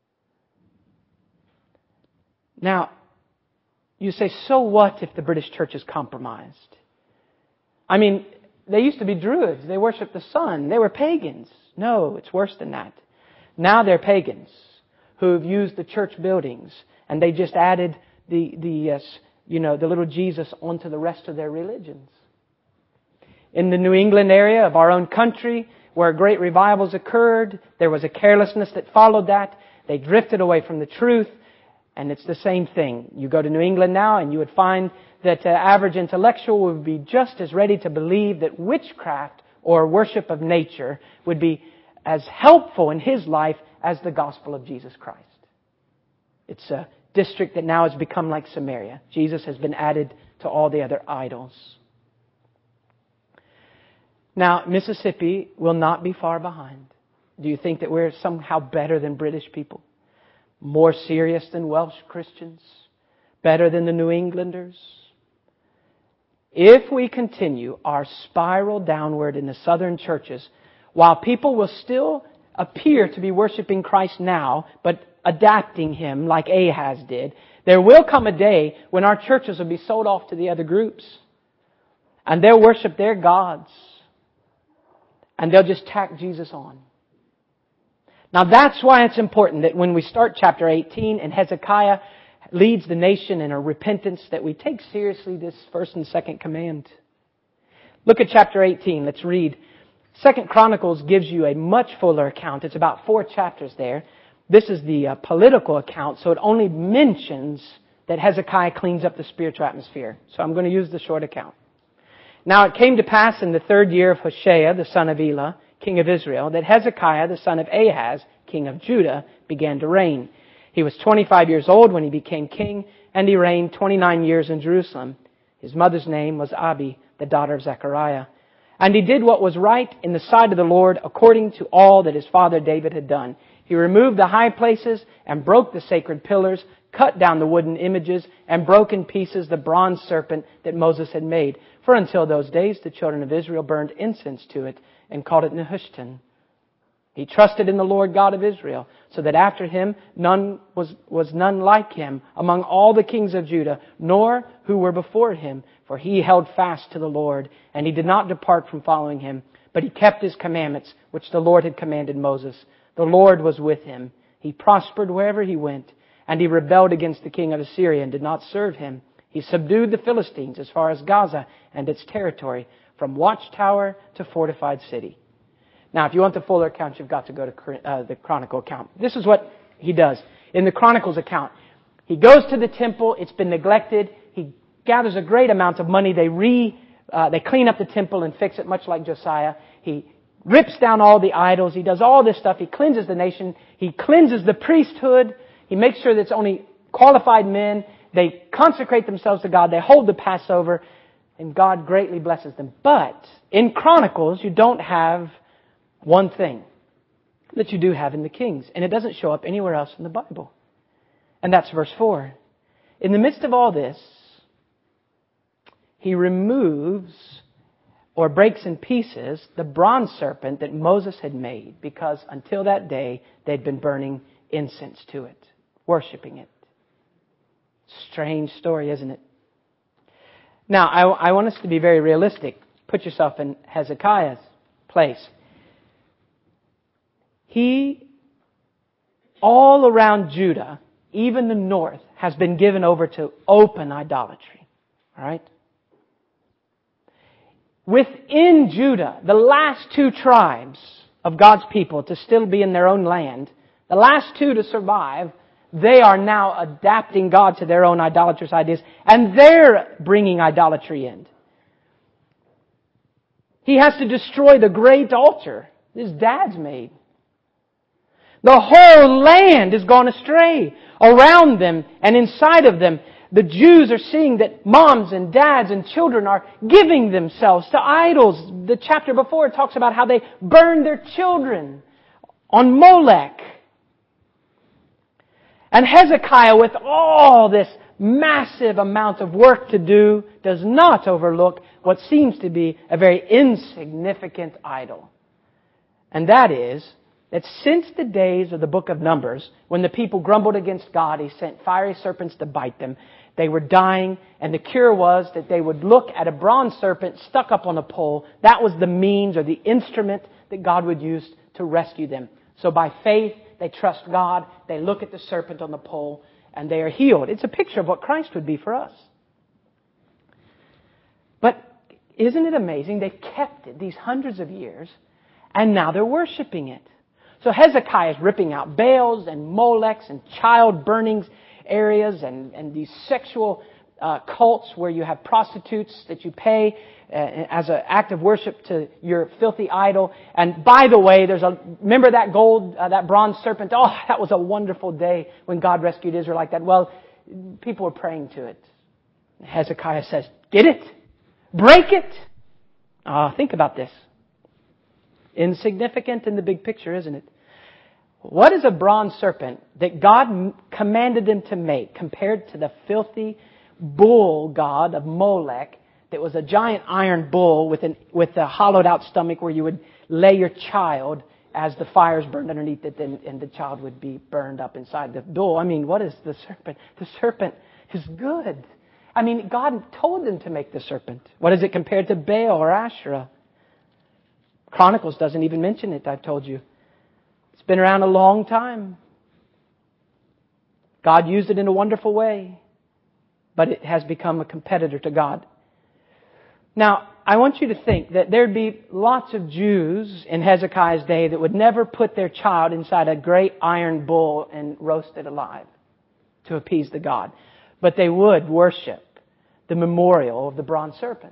Now, you say, so what if the British church is compromised? I mean, they used to be Druids. They worshiped the sun. They were pagans. No, it's worse than that. Now they're pagans who've used the church buildings, and they just added the little Jesus onto the rest of their religions. In the New England area of our own country, where great revivals occurred, there was a carelessness that followed that. They drifted away from the truth. And it's the same thing. You go to New England now and you would find that the average intellectual would be just as ready to believe that witchcraft or worship of nature would be as helpful in his life as the gospel of Jesus Christ. It's a district that now has become like Samaria. Jesus has been added to all the other idols. Now, Mississippi will not be far behind. Do you think that we're somehow better than British people? More serious than Welsh Christians? Better than the New Englanders? If we continue our spiral downward in the southern churches, while people will still appear to be worshiping Christ now, but adapting Him like Ahaz did, there will come a day when our churches will be sold off to the other groups. And they'll worship their gods. And they'll just tack Jesus on. Now that's why it's important that when we start chapter 18 and Hezekiah leads the nation in a repentance, that we take seriously this first and second command. Look at chapter 18. Let's read. 2 Chronicles gives you a much fuller account. It's about 4 chapters there. This is the political account, so it only mentions that Hezekiah cleans up the spiritual atmosphere. So I'm going to use the short account. Now it came to pass in the 3rd year of Hoshea, the son of Elah, king of Israel, that Hezekiah, the son of Ahaz, king of Judah, began to reign. He was 25 years old when he became king, and he reigned 29 years in Jerusalem. His mother's name was Abi, the daughter of Zechariah. And he did what was right in the sight of the Lord, according to all that his father David had done. He removed the high places and broke the sacred pillars, cut down the wooden images, and broke in pieces the bronze serpent that Moses had made. For until those days the children of Israel burned incense to it and called it Nehushtan. He trusted in the Lord God of Israel, so that after him none was none like him among all the kings of Judah, nor who were before him. For he held fast to the Lord, and he did not depart from following him, but he kept his commandments, which the Lord had commanded Moses. The Lord was with him. He prospered wherever he went, and he rebelled against the king of Assyria and did not serve him. He subdued the Philistines as far as Gaza and its territory, from watchtower to fortified city. Now, if you want the fuller account, you've got to go to the Chronicle account. This is what he does. In the Chronicles account, He goes to the temple. It's been neglected. He gathers a great amount of money. They clean up the temple and fix it, much like Josiah. He rips down all the idols. He does all this stuff. He cleanses the nation. He cleanses the priesthood. He makes sure that it's only qualified men. They consecrate themselves to God. They hold the Passover. And God greatly blesses them. But in Chronicles, you don't have one thing that you do have in the Kings. And it doesn't show up anywhere else in the Bible. And that's verse 4. In the midst of all this, He removes or breaks in pieces the bronze serpent that Moses had made, because until that day they'd been burning incense to it, worshiping it. Strange story, isn't it? Now, I want us to be very realistic. Put yourself in Hezekiah's place. He, all around Judah, even the north, has been given over to open idolatry. All right? Within Judah, the last two tribes of God's people to still be in their own land, the last two to survive, they are now adapting God to their own idolatrous ideas, and they're bringing idolatry in. He has to destroy the great altar his dad's made. The whole land has gone astray. Around them and inside of them, the Jews are seeing that moms and dads and children are giving themselves to idols. The chapter before talks about how they burned their children on Molech. And Hezekiah, with all this massive amount of work to do, does not overlook what seems to be a very insignificant idol. And that is that since the days of the book of Numbers, when the people grumbled against God, He sent fiery serpents to bite them. They were dying, and the cure was that they would look at a bronze serpent stuck up on a pole. That was the means or the instrument that God would use to rescue them. So by faith, they trust God. They look at the serpent on the pole, and they are healed. It's a picture of what Christ would be for us. But isn't it amazing? They've kept it these hundreds of years, and now they're worshiping it. So Hezekiah is ripping out Baals and Molechs and child burnings areas and these sexual cults where you have prostitutes that you pay as an act of worship to your filthy idol. And by the way, remember that that bronze serpent? Oh, that was a wonderful day when God rescued Israel like that. Well, people were praying to it. Hezekiah says, get it. Break it. Think about this. Insignificant in the big picture, isn't it? What is a bronze serpent that God commanded them to make compared to the filthy bull god of Molech that was a giant iron bull with a hollowed out stomach where you would lay your child as the fires burned underneath it and the child would be burned up inside the bull? I mean, what is the serpent? The serpent is good. I mean, God told them to make the serpent. What is it compared to Baal or Asherah? Chronicles doesn't even mention it, I've told you. It's been around a long time. God used it in a wonderful way, but it has become a competitor to God. Now, I want you to think that there'd be lots of Jews in Hezekiah's day that would never put their child inside a great iron bull and roast it alive to appease the god. But they would worship the memorial of the bronze serpent.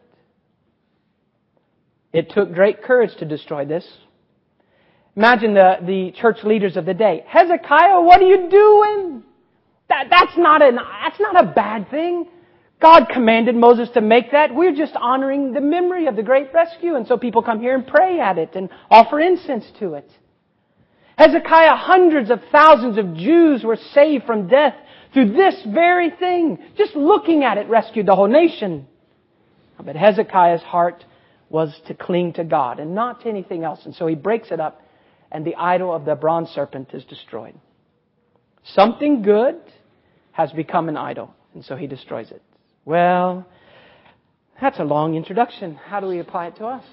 It took great courage to destroy this. Imagine the church leaders of the day. Hezekiah, what are you doing? That's not a bad thing. God commanded Moses to make that. We're just honoring the memory of the great rescue. And so people come here and pray at it and offer incense to it. Hezekiah, hundreds of thousands of Jews were saved from death through this very thing. Just looking at it rescued the whole nation. But Hezekiah's heart was to cling to God and not to anything else. And so he breaks it up, and the idol of the bronze serpent is destroyed. Something good has become an idol, and so he destroys it. Well, that's a long introduction. How do we apply it to us?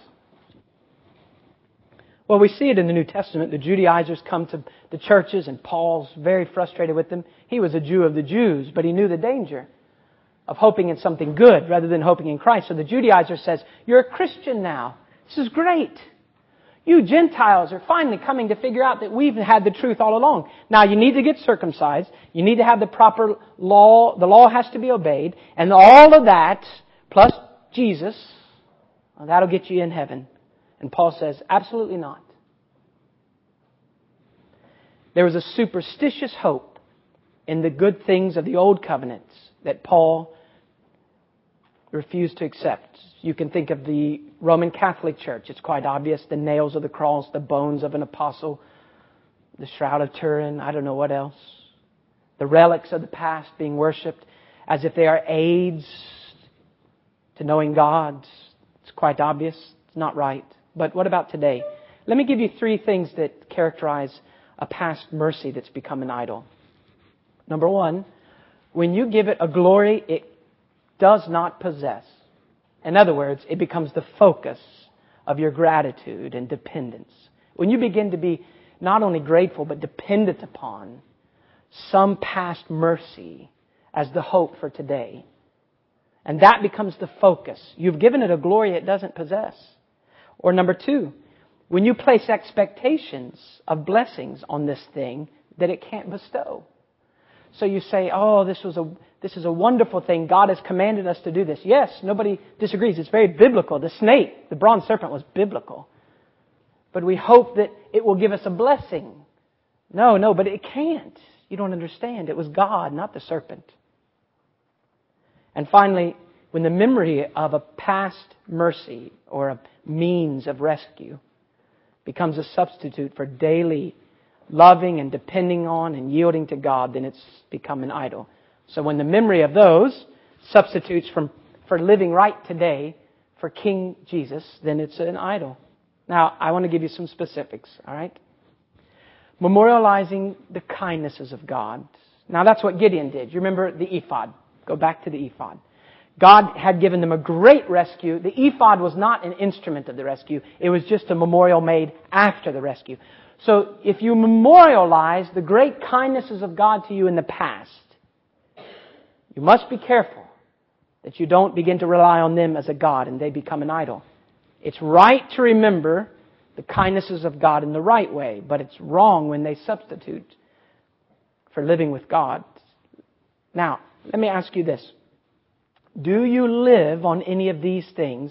Well, we see it in the New Testament. The Judaizers come to the churches, and Paul's very frustrated with them. He was a Jew of the Jews, but he knew the danger of hoping in something good rather than hoping in Christ. So the Judaizer says, you're a Christian now. This is great. You Gentiles are finally coming to figure out that we've had the truth all along. Now you need to get circumcised. You need to have the proper law. The law has to be obeyed. And all of that, plus Jesus, well, that'll get you in heaven. And Paul says, absolutely not. There was a superstitious hope in the good things of the old covenants that Paul refused to accept. You can think of the Roman Catholic Church. It's quite obvious. The nails of the cross, the bones of an apostle, the shroud of Turin, I don't know what else. The relics of the past being worshipped as if they are aids to knowing God. It's quite obvious. It's not right. But what about today? Let me give you 3 things that characterize a past mercy that's become an idol. Number 1, when you give it a glory it does not possess. In other words, it becomes the focus of your gratitude and dependence. When you begin to be not only grateful but dependent upon some past mercy as the hope for today, and that becomes the focus. You've given it a glory it doesn't possess. Or number 2, when you place expectations of blessings on this thing that it can't bestow. So you say, oh, this is a wonderful thing. God has commanded us to do this. Yes, nobody disagrees. It's very biblical. The snake, the bronze serpent, was biblical. But we hope that it will give us a blessing. No, but it can't. You don't understand. It was God, not the serpent. And finally, when the memory of a past mercy or a means of rescue becomes a substitute for daily loving and depending on and yielding to God, then it's become an idol. So when the memory of those substitutes for living right today for King Jesus, then it's an idol. Now, I want to give you some specifics, all right? Memorializing the kindnesses of God. Now, that's what Gideon did. You remember the ephod. Go back to the ephod. God had given them a great rescue. The ephod was not an instrument of the rescue. It was just a memorial made after the rescue. So if you memorialize the great kindnesses of God to you in the past, you must be careful that you don't begin to rely on them as a God and they become an idol. It's right to remember the kindnesses of God in the right way, but it's wrong when they substitute for living with God. Now, let me ask you this. Do you live on any of these things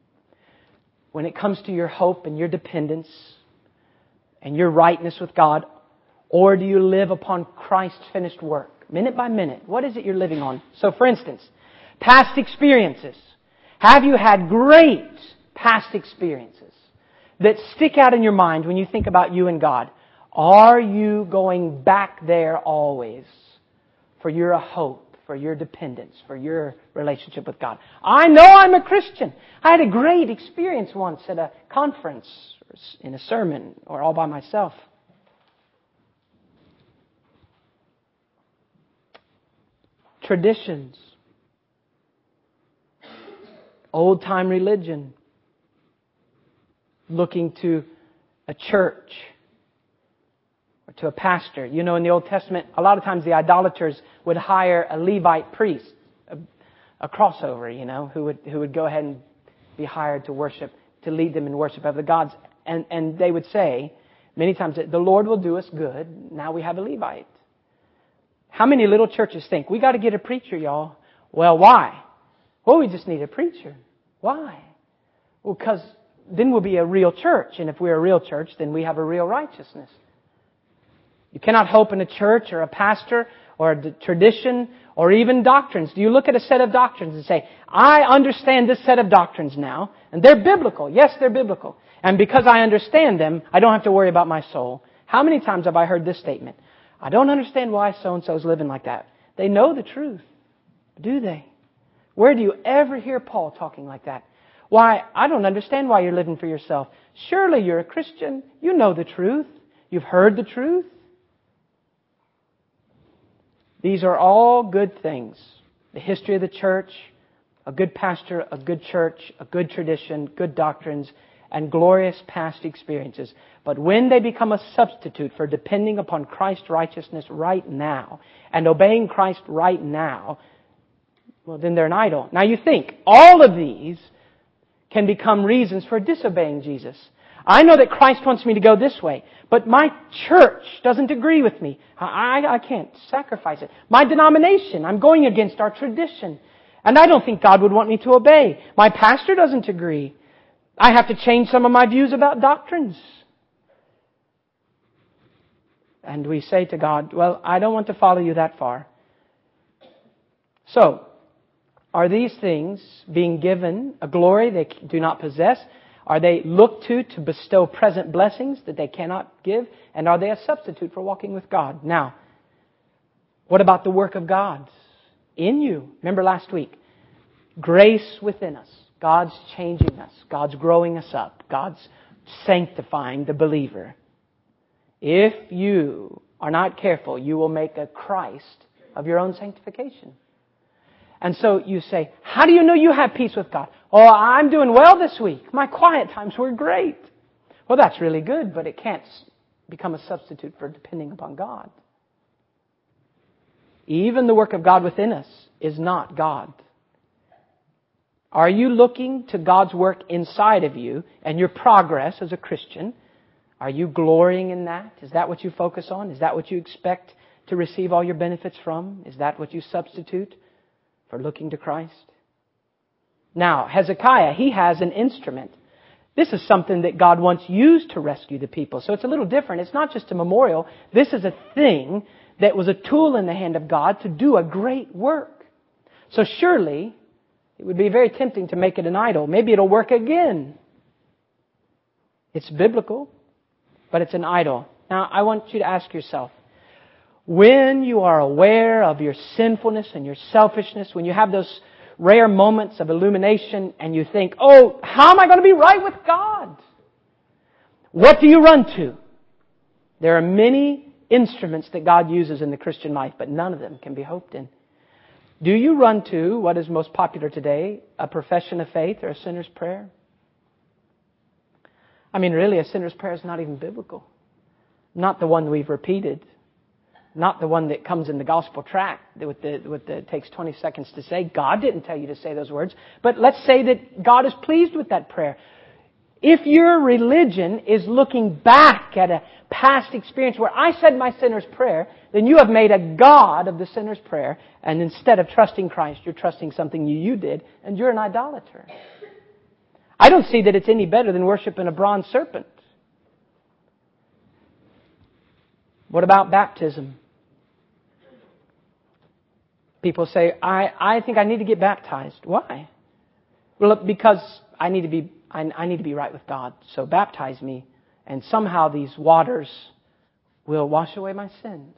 when it comes to your hope and your dependence and your rightness with God? Or do you live upon Christ's finished work, minute by minute? What is it you're living on? So for instance, past experiences. Have you had great past experiences that stick out in your mind when you think about you and God? Are you going back there always for your hope, for your dependence, for your relationship with God? I know I'm a Christian. I had a great experience once at a conference, in a sermon, or all by myself. Traditions. Old-time religion. Looking to a church or to a pastor. You know, in the Old Testament, a lot of times the idolaters would hire a Levite priest, a crossover, you know, who would go ahead and be hired to worship, to lead them in worship of the gods. And they would say, many times, the Lord will do us good. Now we have a Levite. How many little churches think, we got to get a preacher, y'all? Well, why? Well, we just need a preacher. Why? Well, because then we'll be a real church. And if we're a real church, then we have a real righteousness. You cannot hope in a church or a pastor or a tradition or even doctrines. Do you look at a set of doctrines and say, I understand this set of doctrines now, and they're biblical. Yes, they're biblical. And because I understand them, I don't have to worry about my soul. How many times have I heard this statement? I don't understand why so-and-so is living like that. They know the truth. Do they? Where do you ever hear Paul talking like that? Why, I don't understand why you're living for yourself. Surely you're a Christian. You know the truth. You've heard the truth. These are all good things. The history of the church, a good pastor, a good church, a good tradition, good doctrines, and glorious past experiences. But when they become a substitute for depending upon Christ's righteousness right now and obeying Christ right now, well, then they're an idol. Now you think, all of these can become reasons for disobeying Jesus. I know that Christ wants me to go this way, but my church doesn't agree with me. I can't sacrifice it. My denomination, I'm going against our tradition. And I don't think God would want me to obey. My pastor doesn't agree. I have to change some of my views about doctrines. And we say to God, well, I don't want to follow you that far. So, are these things being given a glory they do not possess? Are they looked to bestow present blessings that they cannot give? And are they a substitute for walking with God? Now, what about the work of God in you? Remember last week, grace within us. God's changing us. God's growing us up. God's sanctifying the believer. If you are not careful, you will make a Christ of your own sanctification. And so you say, how do you know you have peace with God? Oh, I'm doing well this week. My quiet times were great. Well, that's really good, but it can't become a substitute for depending upon God. Even the work of God within us is not God. Are you looking to God's work inside of you and your progress as a Christian? Are you glorying in that? Is that what you focus on? Is that what you expect to receive all your benefits from? Is that what you substitute for looking to Christ? Now, Hezekiah, he has an instrument. This is something that God once used to rescue the people. So it's a little different. It's not just a memorial. This is a thing that was a tool in the hand of God to do a great work. So surely, it would be very tempting to make it an idol. Maybe it'll work again. It's biblical, but it's an idol. Now, I want you to ask yourself, when you are aware of your sinfulness and your selfishness, when you have those rare moments of illumination and you think, oh, how am I going to be right with God? What do you run to? There are many instruments that God uses in the Christian life, but none of them can be hoped in. Do you run to what is most popular today, a profession of faith or a sinner's prayer? I mean, really, a sinner's prayer is not even biblical. Not the one we've repeated. Not the one that comes in the gospel tract that takes 20 seconds to say. God didn't tell you to say those words. But let's say that God is pleased with that prayer. If your religion is looking back at a past experience where I said my sinner's prayer, then you have made a God of the sinner's prayer. And instead of trusting Christ, you're trusting something you did, and you're an idolater. I don't see that it's any better than worshiping a bronze serpent. What about baptism? People say, I think I need to get baptized. Why? Well, because I need to be right with God. So baptize me, and somehow these waters will wash away my sins.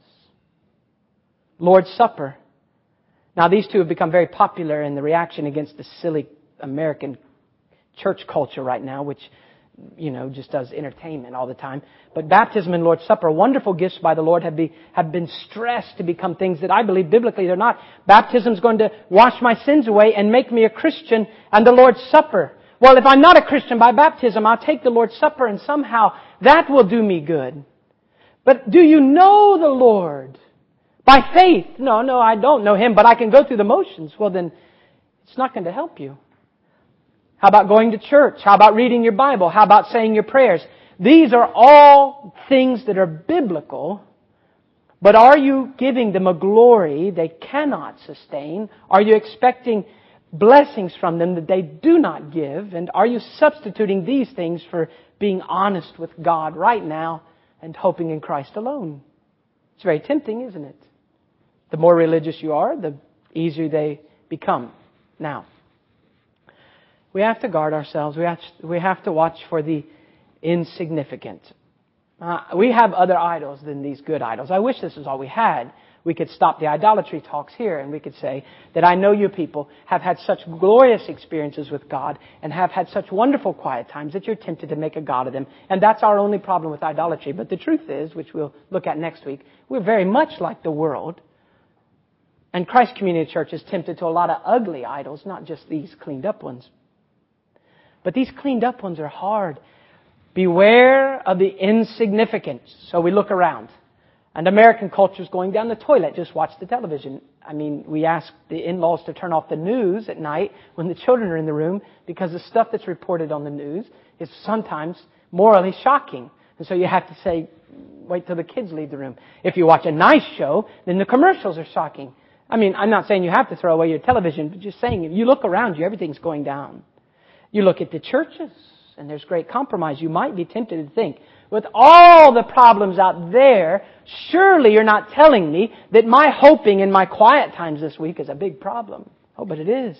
Lord's Supper. Now, these two have become very popular in the reaction against the silly American church culture right now, which, just does entertainment all the time. But baptism and Lord's Supper, wonderful gifts by the Lord, have been stressed to become things that I believe biblically they're not. Baptism is going to wash my sins away and make me a Christian, and the Lord's Supper. Well, if I'm not a Christian by baptism, I'll take the Lord's Supper and somehow that will do me good. But do you know the Lord? By faith. No, I don't know Him, but I can go through the motions. Well, then it's not going to help you. How about going to church? How about reading your Bible? How about saying your prayers? These are all things that are biblical, but are you giving them a glory they cannot sustain? Are you expecting blessings from them that they do not give? And are you substituting these things for being honest with God right now and hoping in Christ alone? It's very tempting, isn't it? The more religious you are, the easier they become. Now, we have to guard ourselves. We have to watch for the insignificant. We have other idols than these good idols. I wish this was all we had. We could stop the idolatry talks here and we could say that I know you people have had such glorious experiences with God and have had such wonderful quiet times that you're tempted to make a god of them. And that's our only problem with idolatry. But the truth is, which we'll look at next week, we're very much like the world. And Christ Community Church is tempted to a lot of ugly idols, not just these cleaned up ones. But these cleaned up ones are hard. Beware of the insignificant. So we look around. And American culture is going down the toilet. Just watch the television. I mean, we ask the in-laws to turn off the news at night when the children are in the room because the stuff that's reported on the news is sometimes morally shocking. And so you have to say, wait till the kids leave the room. If you watch a nice show, then the commercials are shocking. I mean, I'm not saying you have to throw away your television, but just saying, if you look around you, everything's going down. You look at the churches, and there's great compromise. You might be tempted to think, with all the problems out there, surely you're not telling me that my hoping in my quiet times this week is a big problem. Oh, but it is.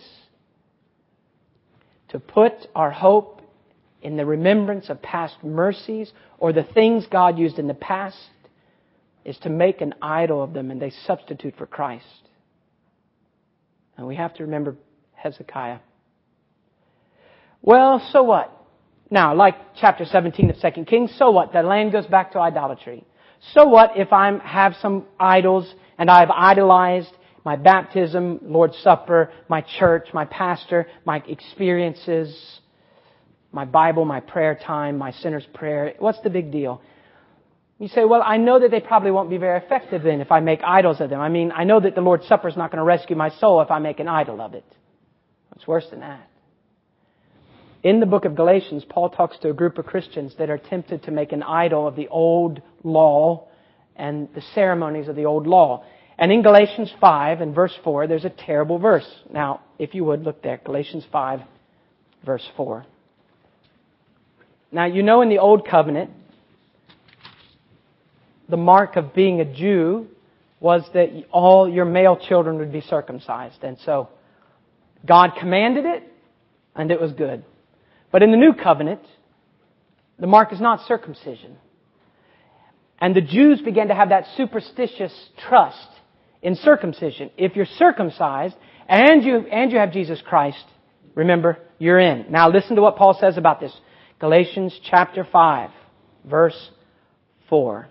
To put our hope in the remembrance of past mercies or the things God used in the past is to make an idol of them, and they substitute for Christ. And we have to remember Hezekiah. Well, so what? Now, like chapter 17 of 2 Kings, so what? The land goes back to idolatry. So what if I have some idols and I've idolized my baptism, Lord's Supper, my church, my pastor, my experiences, my Bible, my prayer time, my sinner's prayer? What's the big deal? You say, well, I know that they probably won't be very effective then if I make idols of them. I mean, I know that the Lord's Supper is not going to rescue my soul if I make an idol of it. It's worse than that. In the book of Galatians, Paul talks to a group of Christians that are tempted to make an idol of the old law and the ceremonies of the old law. And in Galatians 5 and verse 4, there's a terrible verse. Now, if you would, look there. Galatians 5, verse 4. Now, you know in the Old Covenant, the mark of being a Jew was that all your male children would be circumcised. And so, God commanded it, and it was good. But in the New Covenant, the mark is not circumcision. And the Jews began to have that superstitious trust in circumcision. If you're circumcised and you have Jesus Christ, remember, you're in. Now listen to what Paul says about this. Galatians chapter 5, verse 4.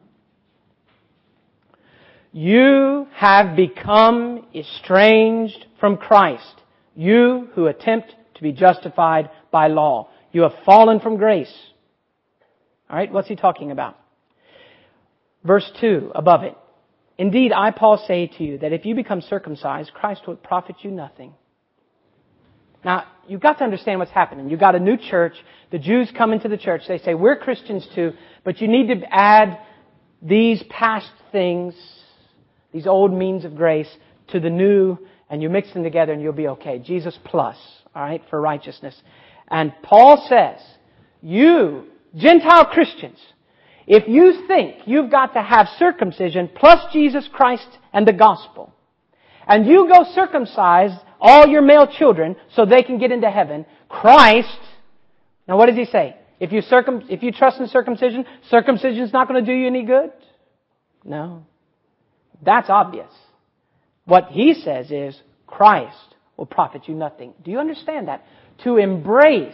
You have become estranged from Christ, you who attempt to be justified by law. You have fallen from grace. All right, what's he talking about? Verse 2, above it. Indeed, I, Paul, say to you that if you become circumcised, Christ will profit you nothing. Now, you've got to understand what's happening. You've got a new church. The Jews come into the church. They say, we're Christians too, but you need to add these past things, these old means of grace, to the new, and you mix them together and you'll be okay. Jesus plus, all right, for righteousness. And Paul says, you, Gentile Christians, if you think you've got to have circumcision plus Jesus Christ and the gospel, and you go circumcise all your male children so they can get into heaven, Christ, now what does he say? If you trust in circumcision, circumcision's not going to do you any good? No. That's obvious. What he says is, Christ will profit you nothing. Do you understand that? To embrace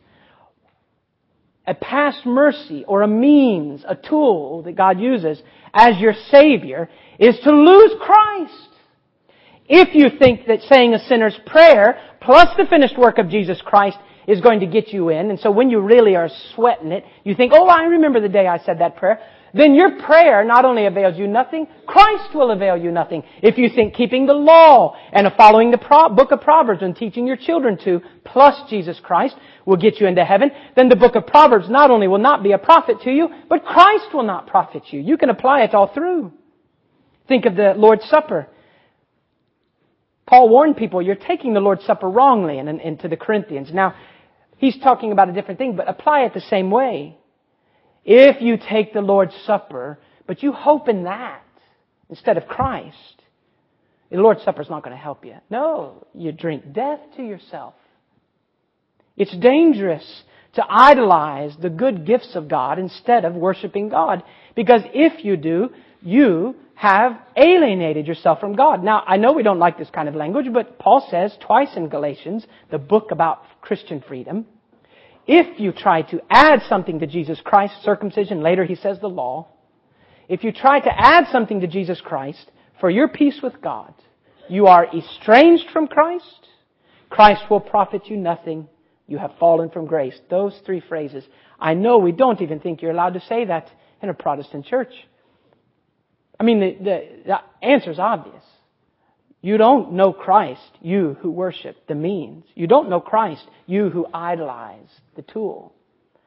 a past mercy or a means, a tool that God uses as your Savior is to lose Christ. If you think that saying a sinner's prayer plus the finished work of Jesus Christ is going to get you in, and so when you really are sweating it, you think, oh, I remember the day I said that prayer, then your prayer not only avails you nothing, Christ will avail you nothing. If you think keeping the law and following the book of Proverbs and teaching your children to, plus Jesus Christ, will get you into heaven, then the book of Proverbs not only will not be a profit to you, but Christ will not profit you. You can apply it all through. Think of the Lord's Supper. Paul warned people, you're taking the Lord's Supper wrongly, and to the Corinthians. Now, he's talking about a different thing, but apply it the same way. If you take the Lord's Supper, but you hope in that instead of Christ, the Lord's Supper is not going to help you. No, you drink death to yourself. It's dangerous to idolize the good gifts of God instead of worshiping God. Because if you do, you have alienated yourself from God. Now, I know we don't like this kind of language, but Paul says twice in Galatians, the book about Christian freedom, if you try to add something to Jesus Christ, circumcision, later he says the law, if you try to add something to Jesus Christ for your peace with God, you are estranged from Christ. Christ will profit you nothing. You have fallen from grace. Those three phrases. I know we don't even think you're allowed to say that in a Protestant church. I mean, the answer's obvious. You don't know Christ, you who worship the means. You don't know Christ, you who idolize the tool.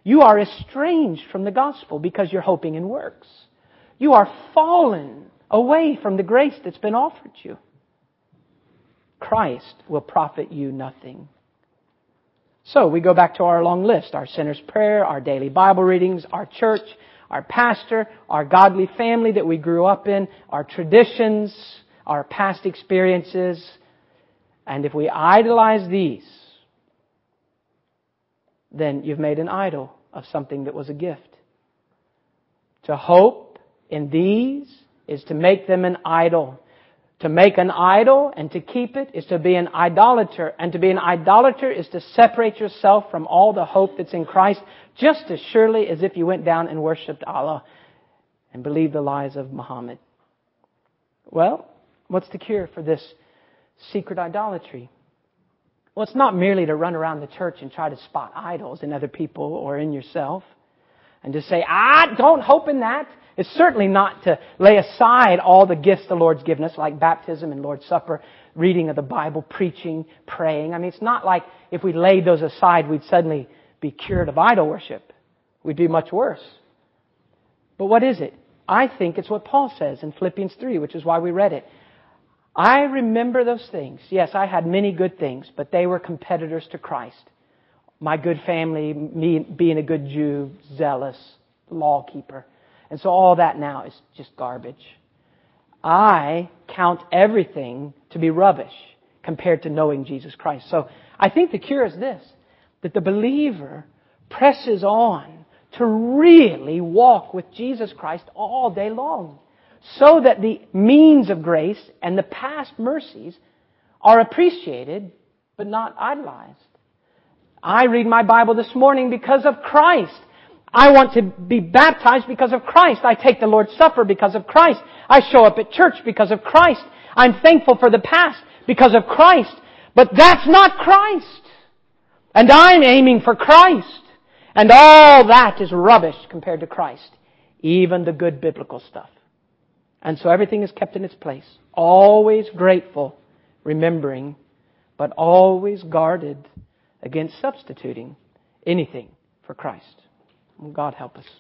You are estranged from the gospel because you're hoping in works. You are fallen away from the grace that's been offered you. Christ will profit you nothing. So we go back to our long list. Our sinner's prayer, our daily Bible readings, our church, our pastor, our godly family that we grew up in, our traditions, our past experiences. And if we idolize these, then you've made an idol of something that was a gift. To hope in these is to make them an idol. To make an idol and to keep it is to be an idolater. And to be an idolater is to separate yourself from all the hope that's in Christ, just as surely as if you went down and worshipped Allah and believed the lies of Muhammad. Well, what's the cure for this secret idolatry? Well, it's not merely to run around the church and try to spot idols in other people or in yourself and just say, don't hope in that. It's certainly not to lay aside all the gifts the Lord's given us, like baptism and Lord's Supper, reading of the Bible, preaching, praying. I mean, it's not like if we laid those aside, we'd suddenly be cured of idol worship. We'd be much worse. But what is it? I think it's what Paul says in Philippians 3, which is why we read it. I remember those things. Yes, I had many good things, but they were competitors to Christ. My good family, me being a good Jew, zealous, law keeper. And so all that now is just garbage. I count everything to be rubbish compared to knowing Jesus Christ. So I think the cure is this, that the believer presses on to really walk with Jesus Christ all day long, so that the means of grace and the past mercies are appreciated but not idolized. I read my Bible this morning because of Christ. I want to be baptized because of Christ. I take the Lord's Supper because of Christ. I show up at church because of Christ. I'm thankful for the past because of Christ. But that's not Christ. And I'm aiming for Christ. And all that is rubbish compared to Christ. Even the good biblical stuff. And so everything is kept in its place. Always grateful, remembering, but always guarded against substituting anything for Christ. God help us.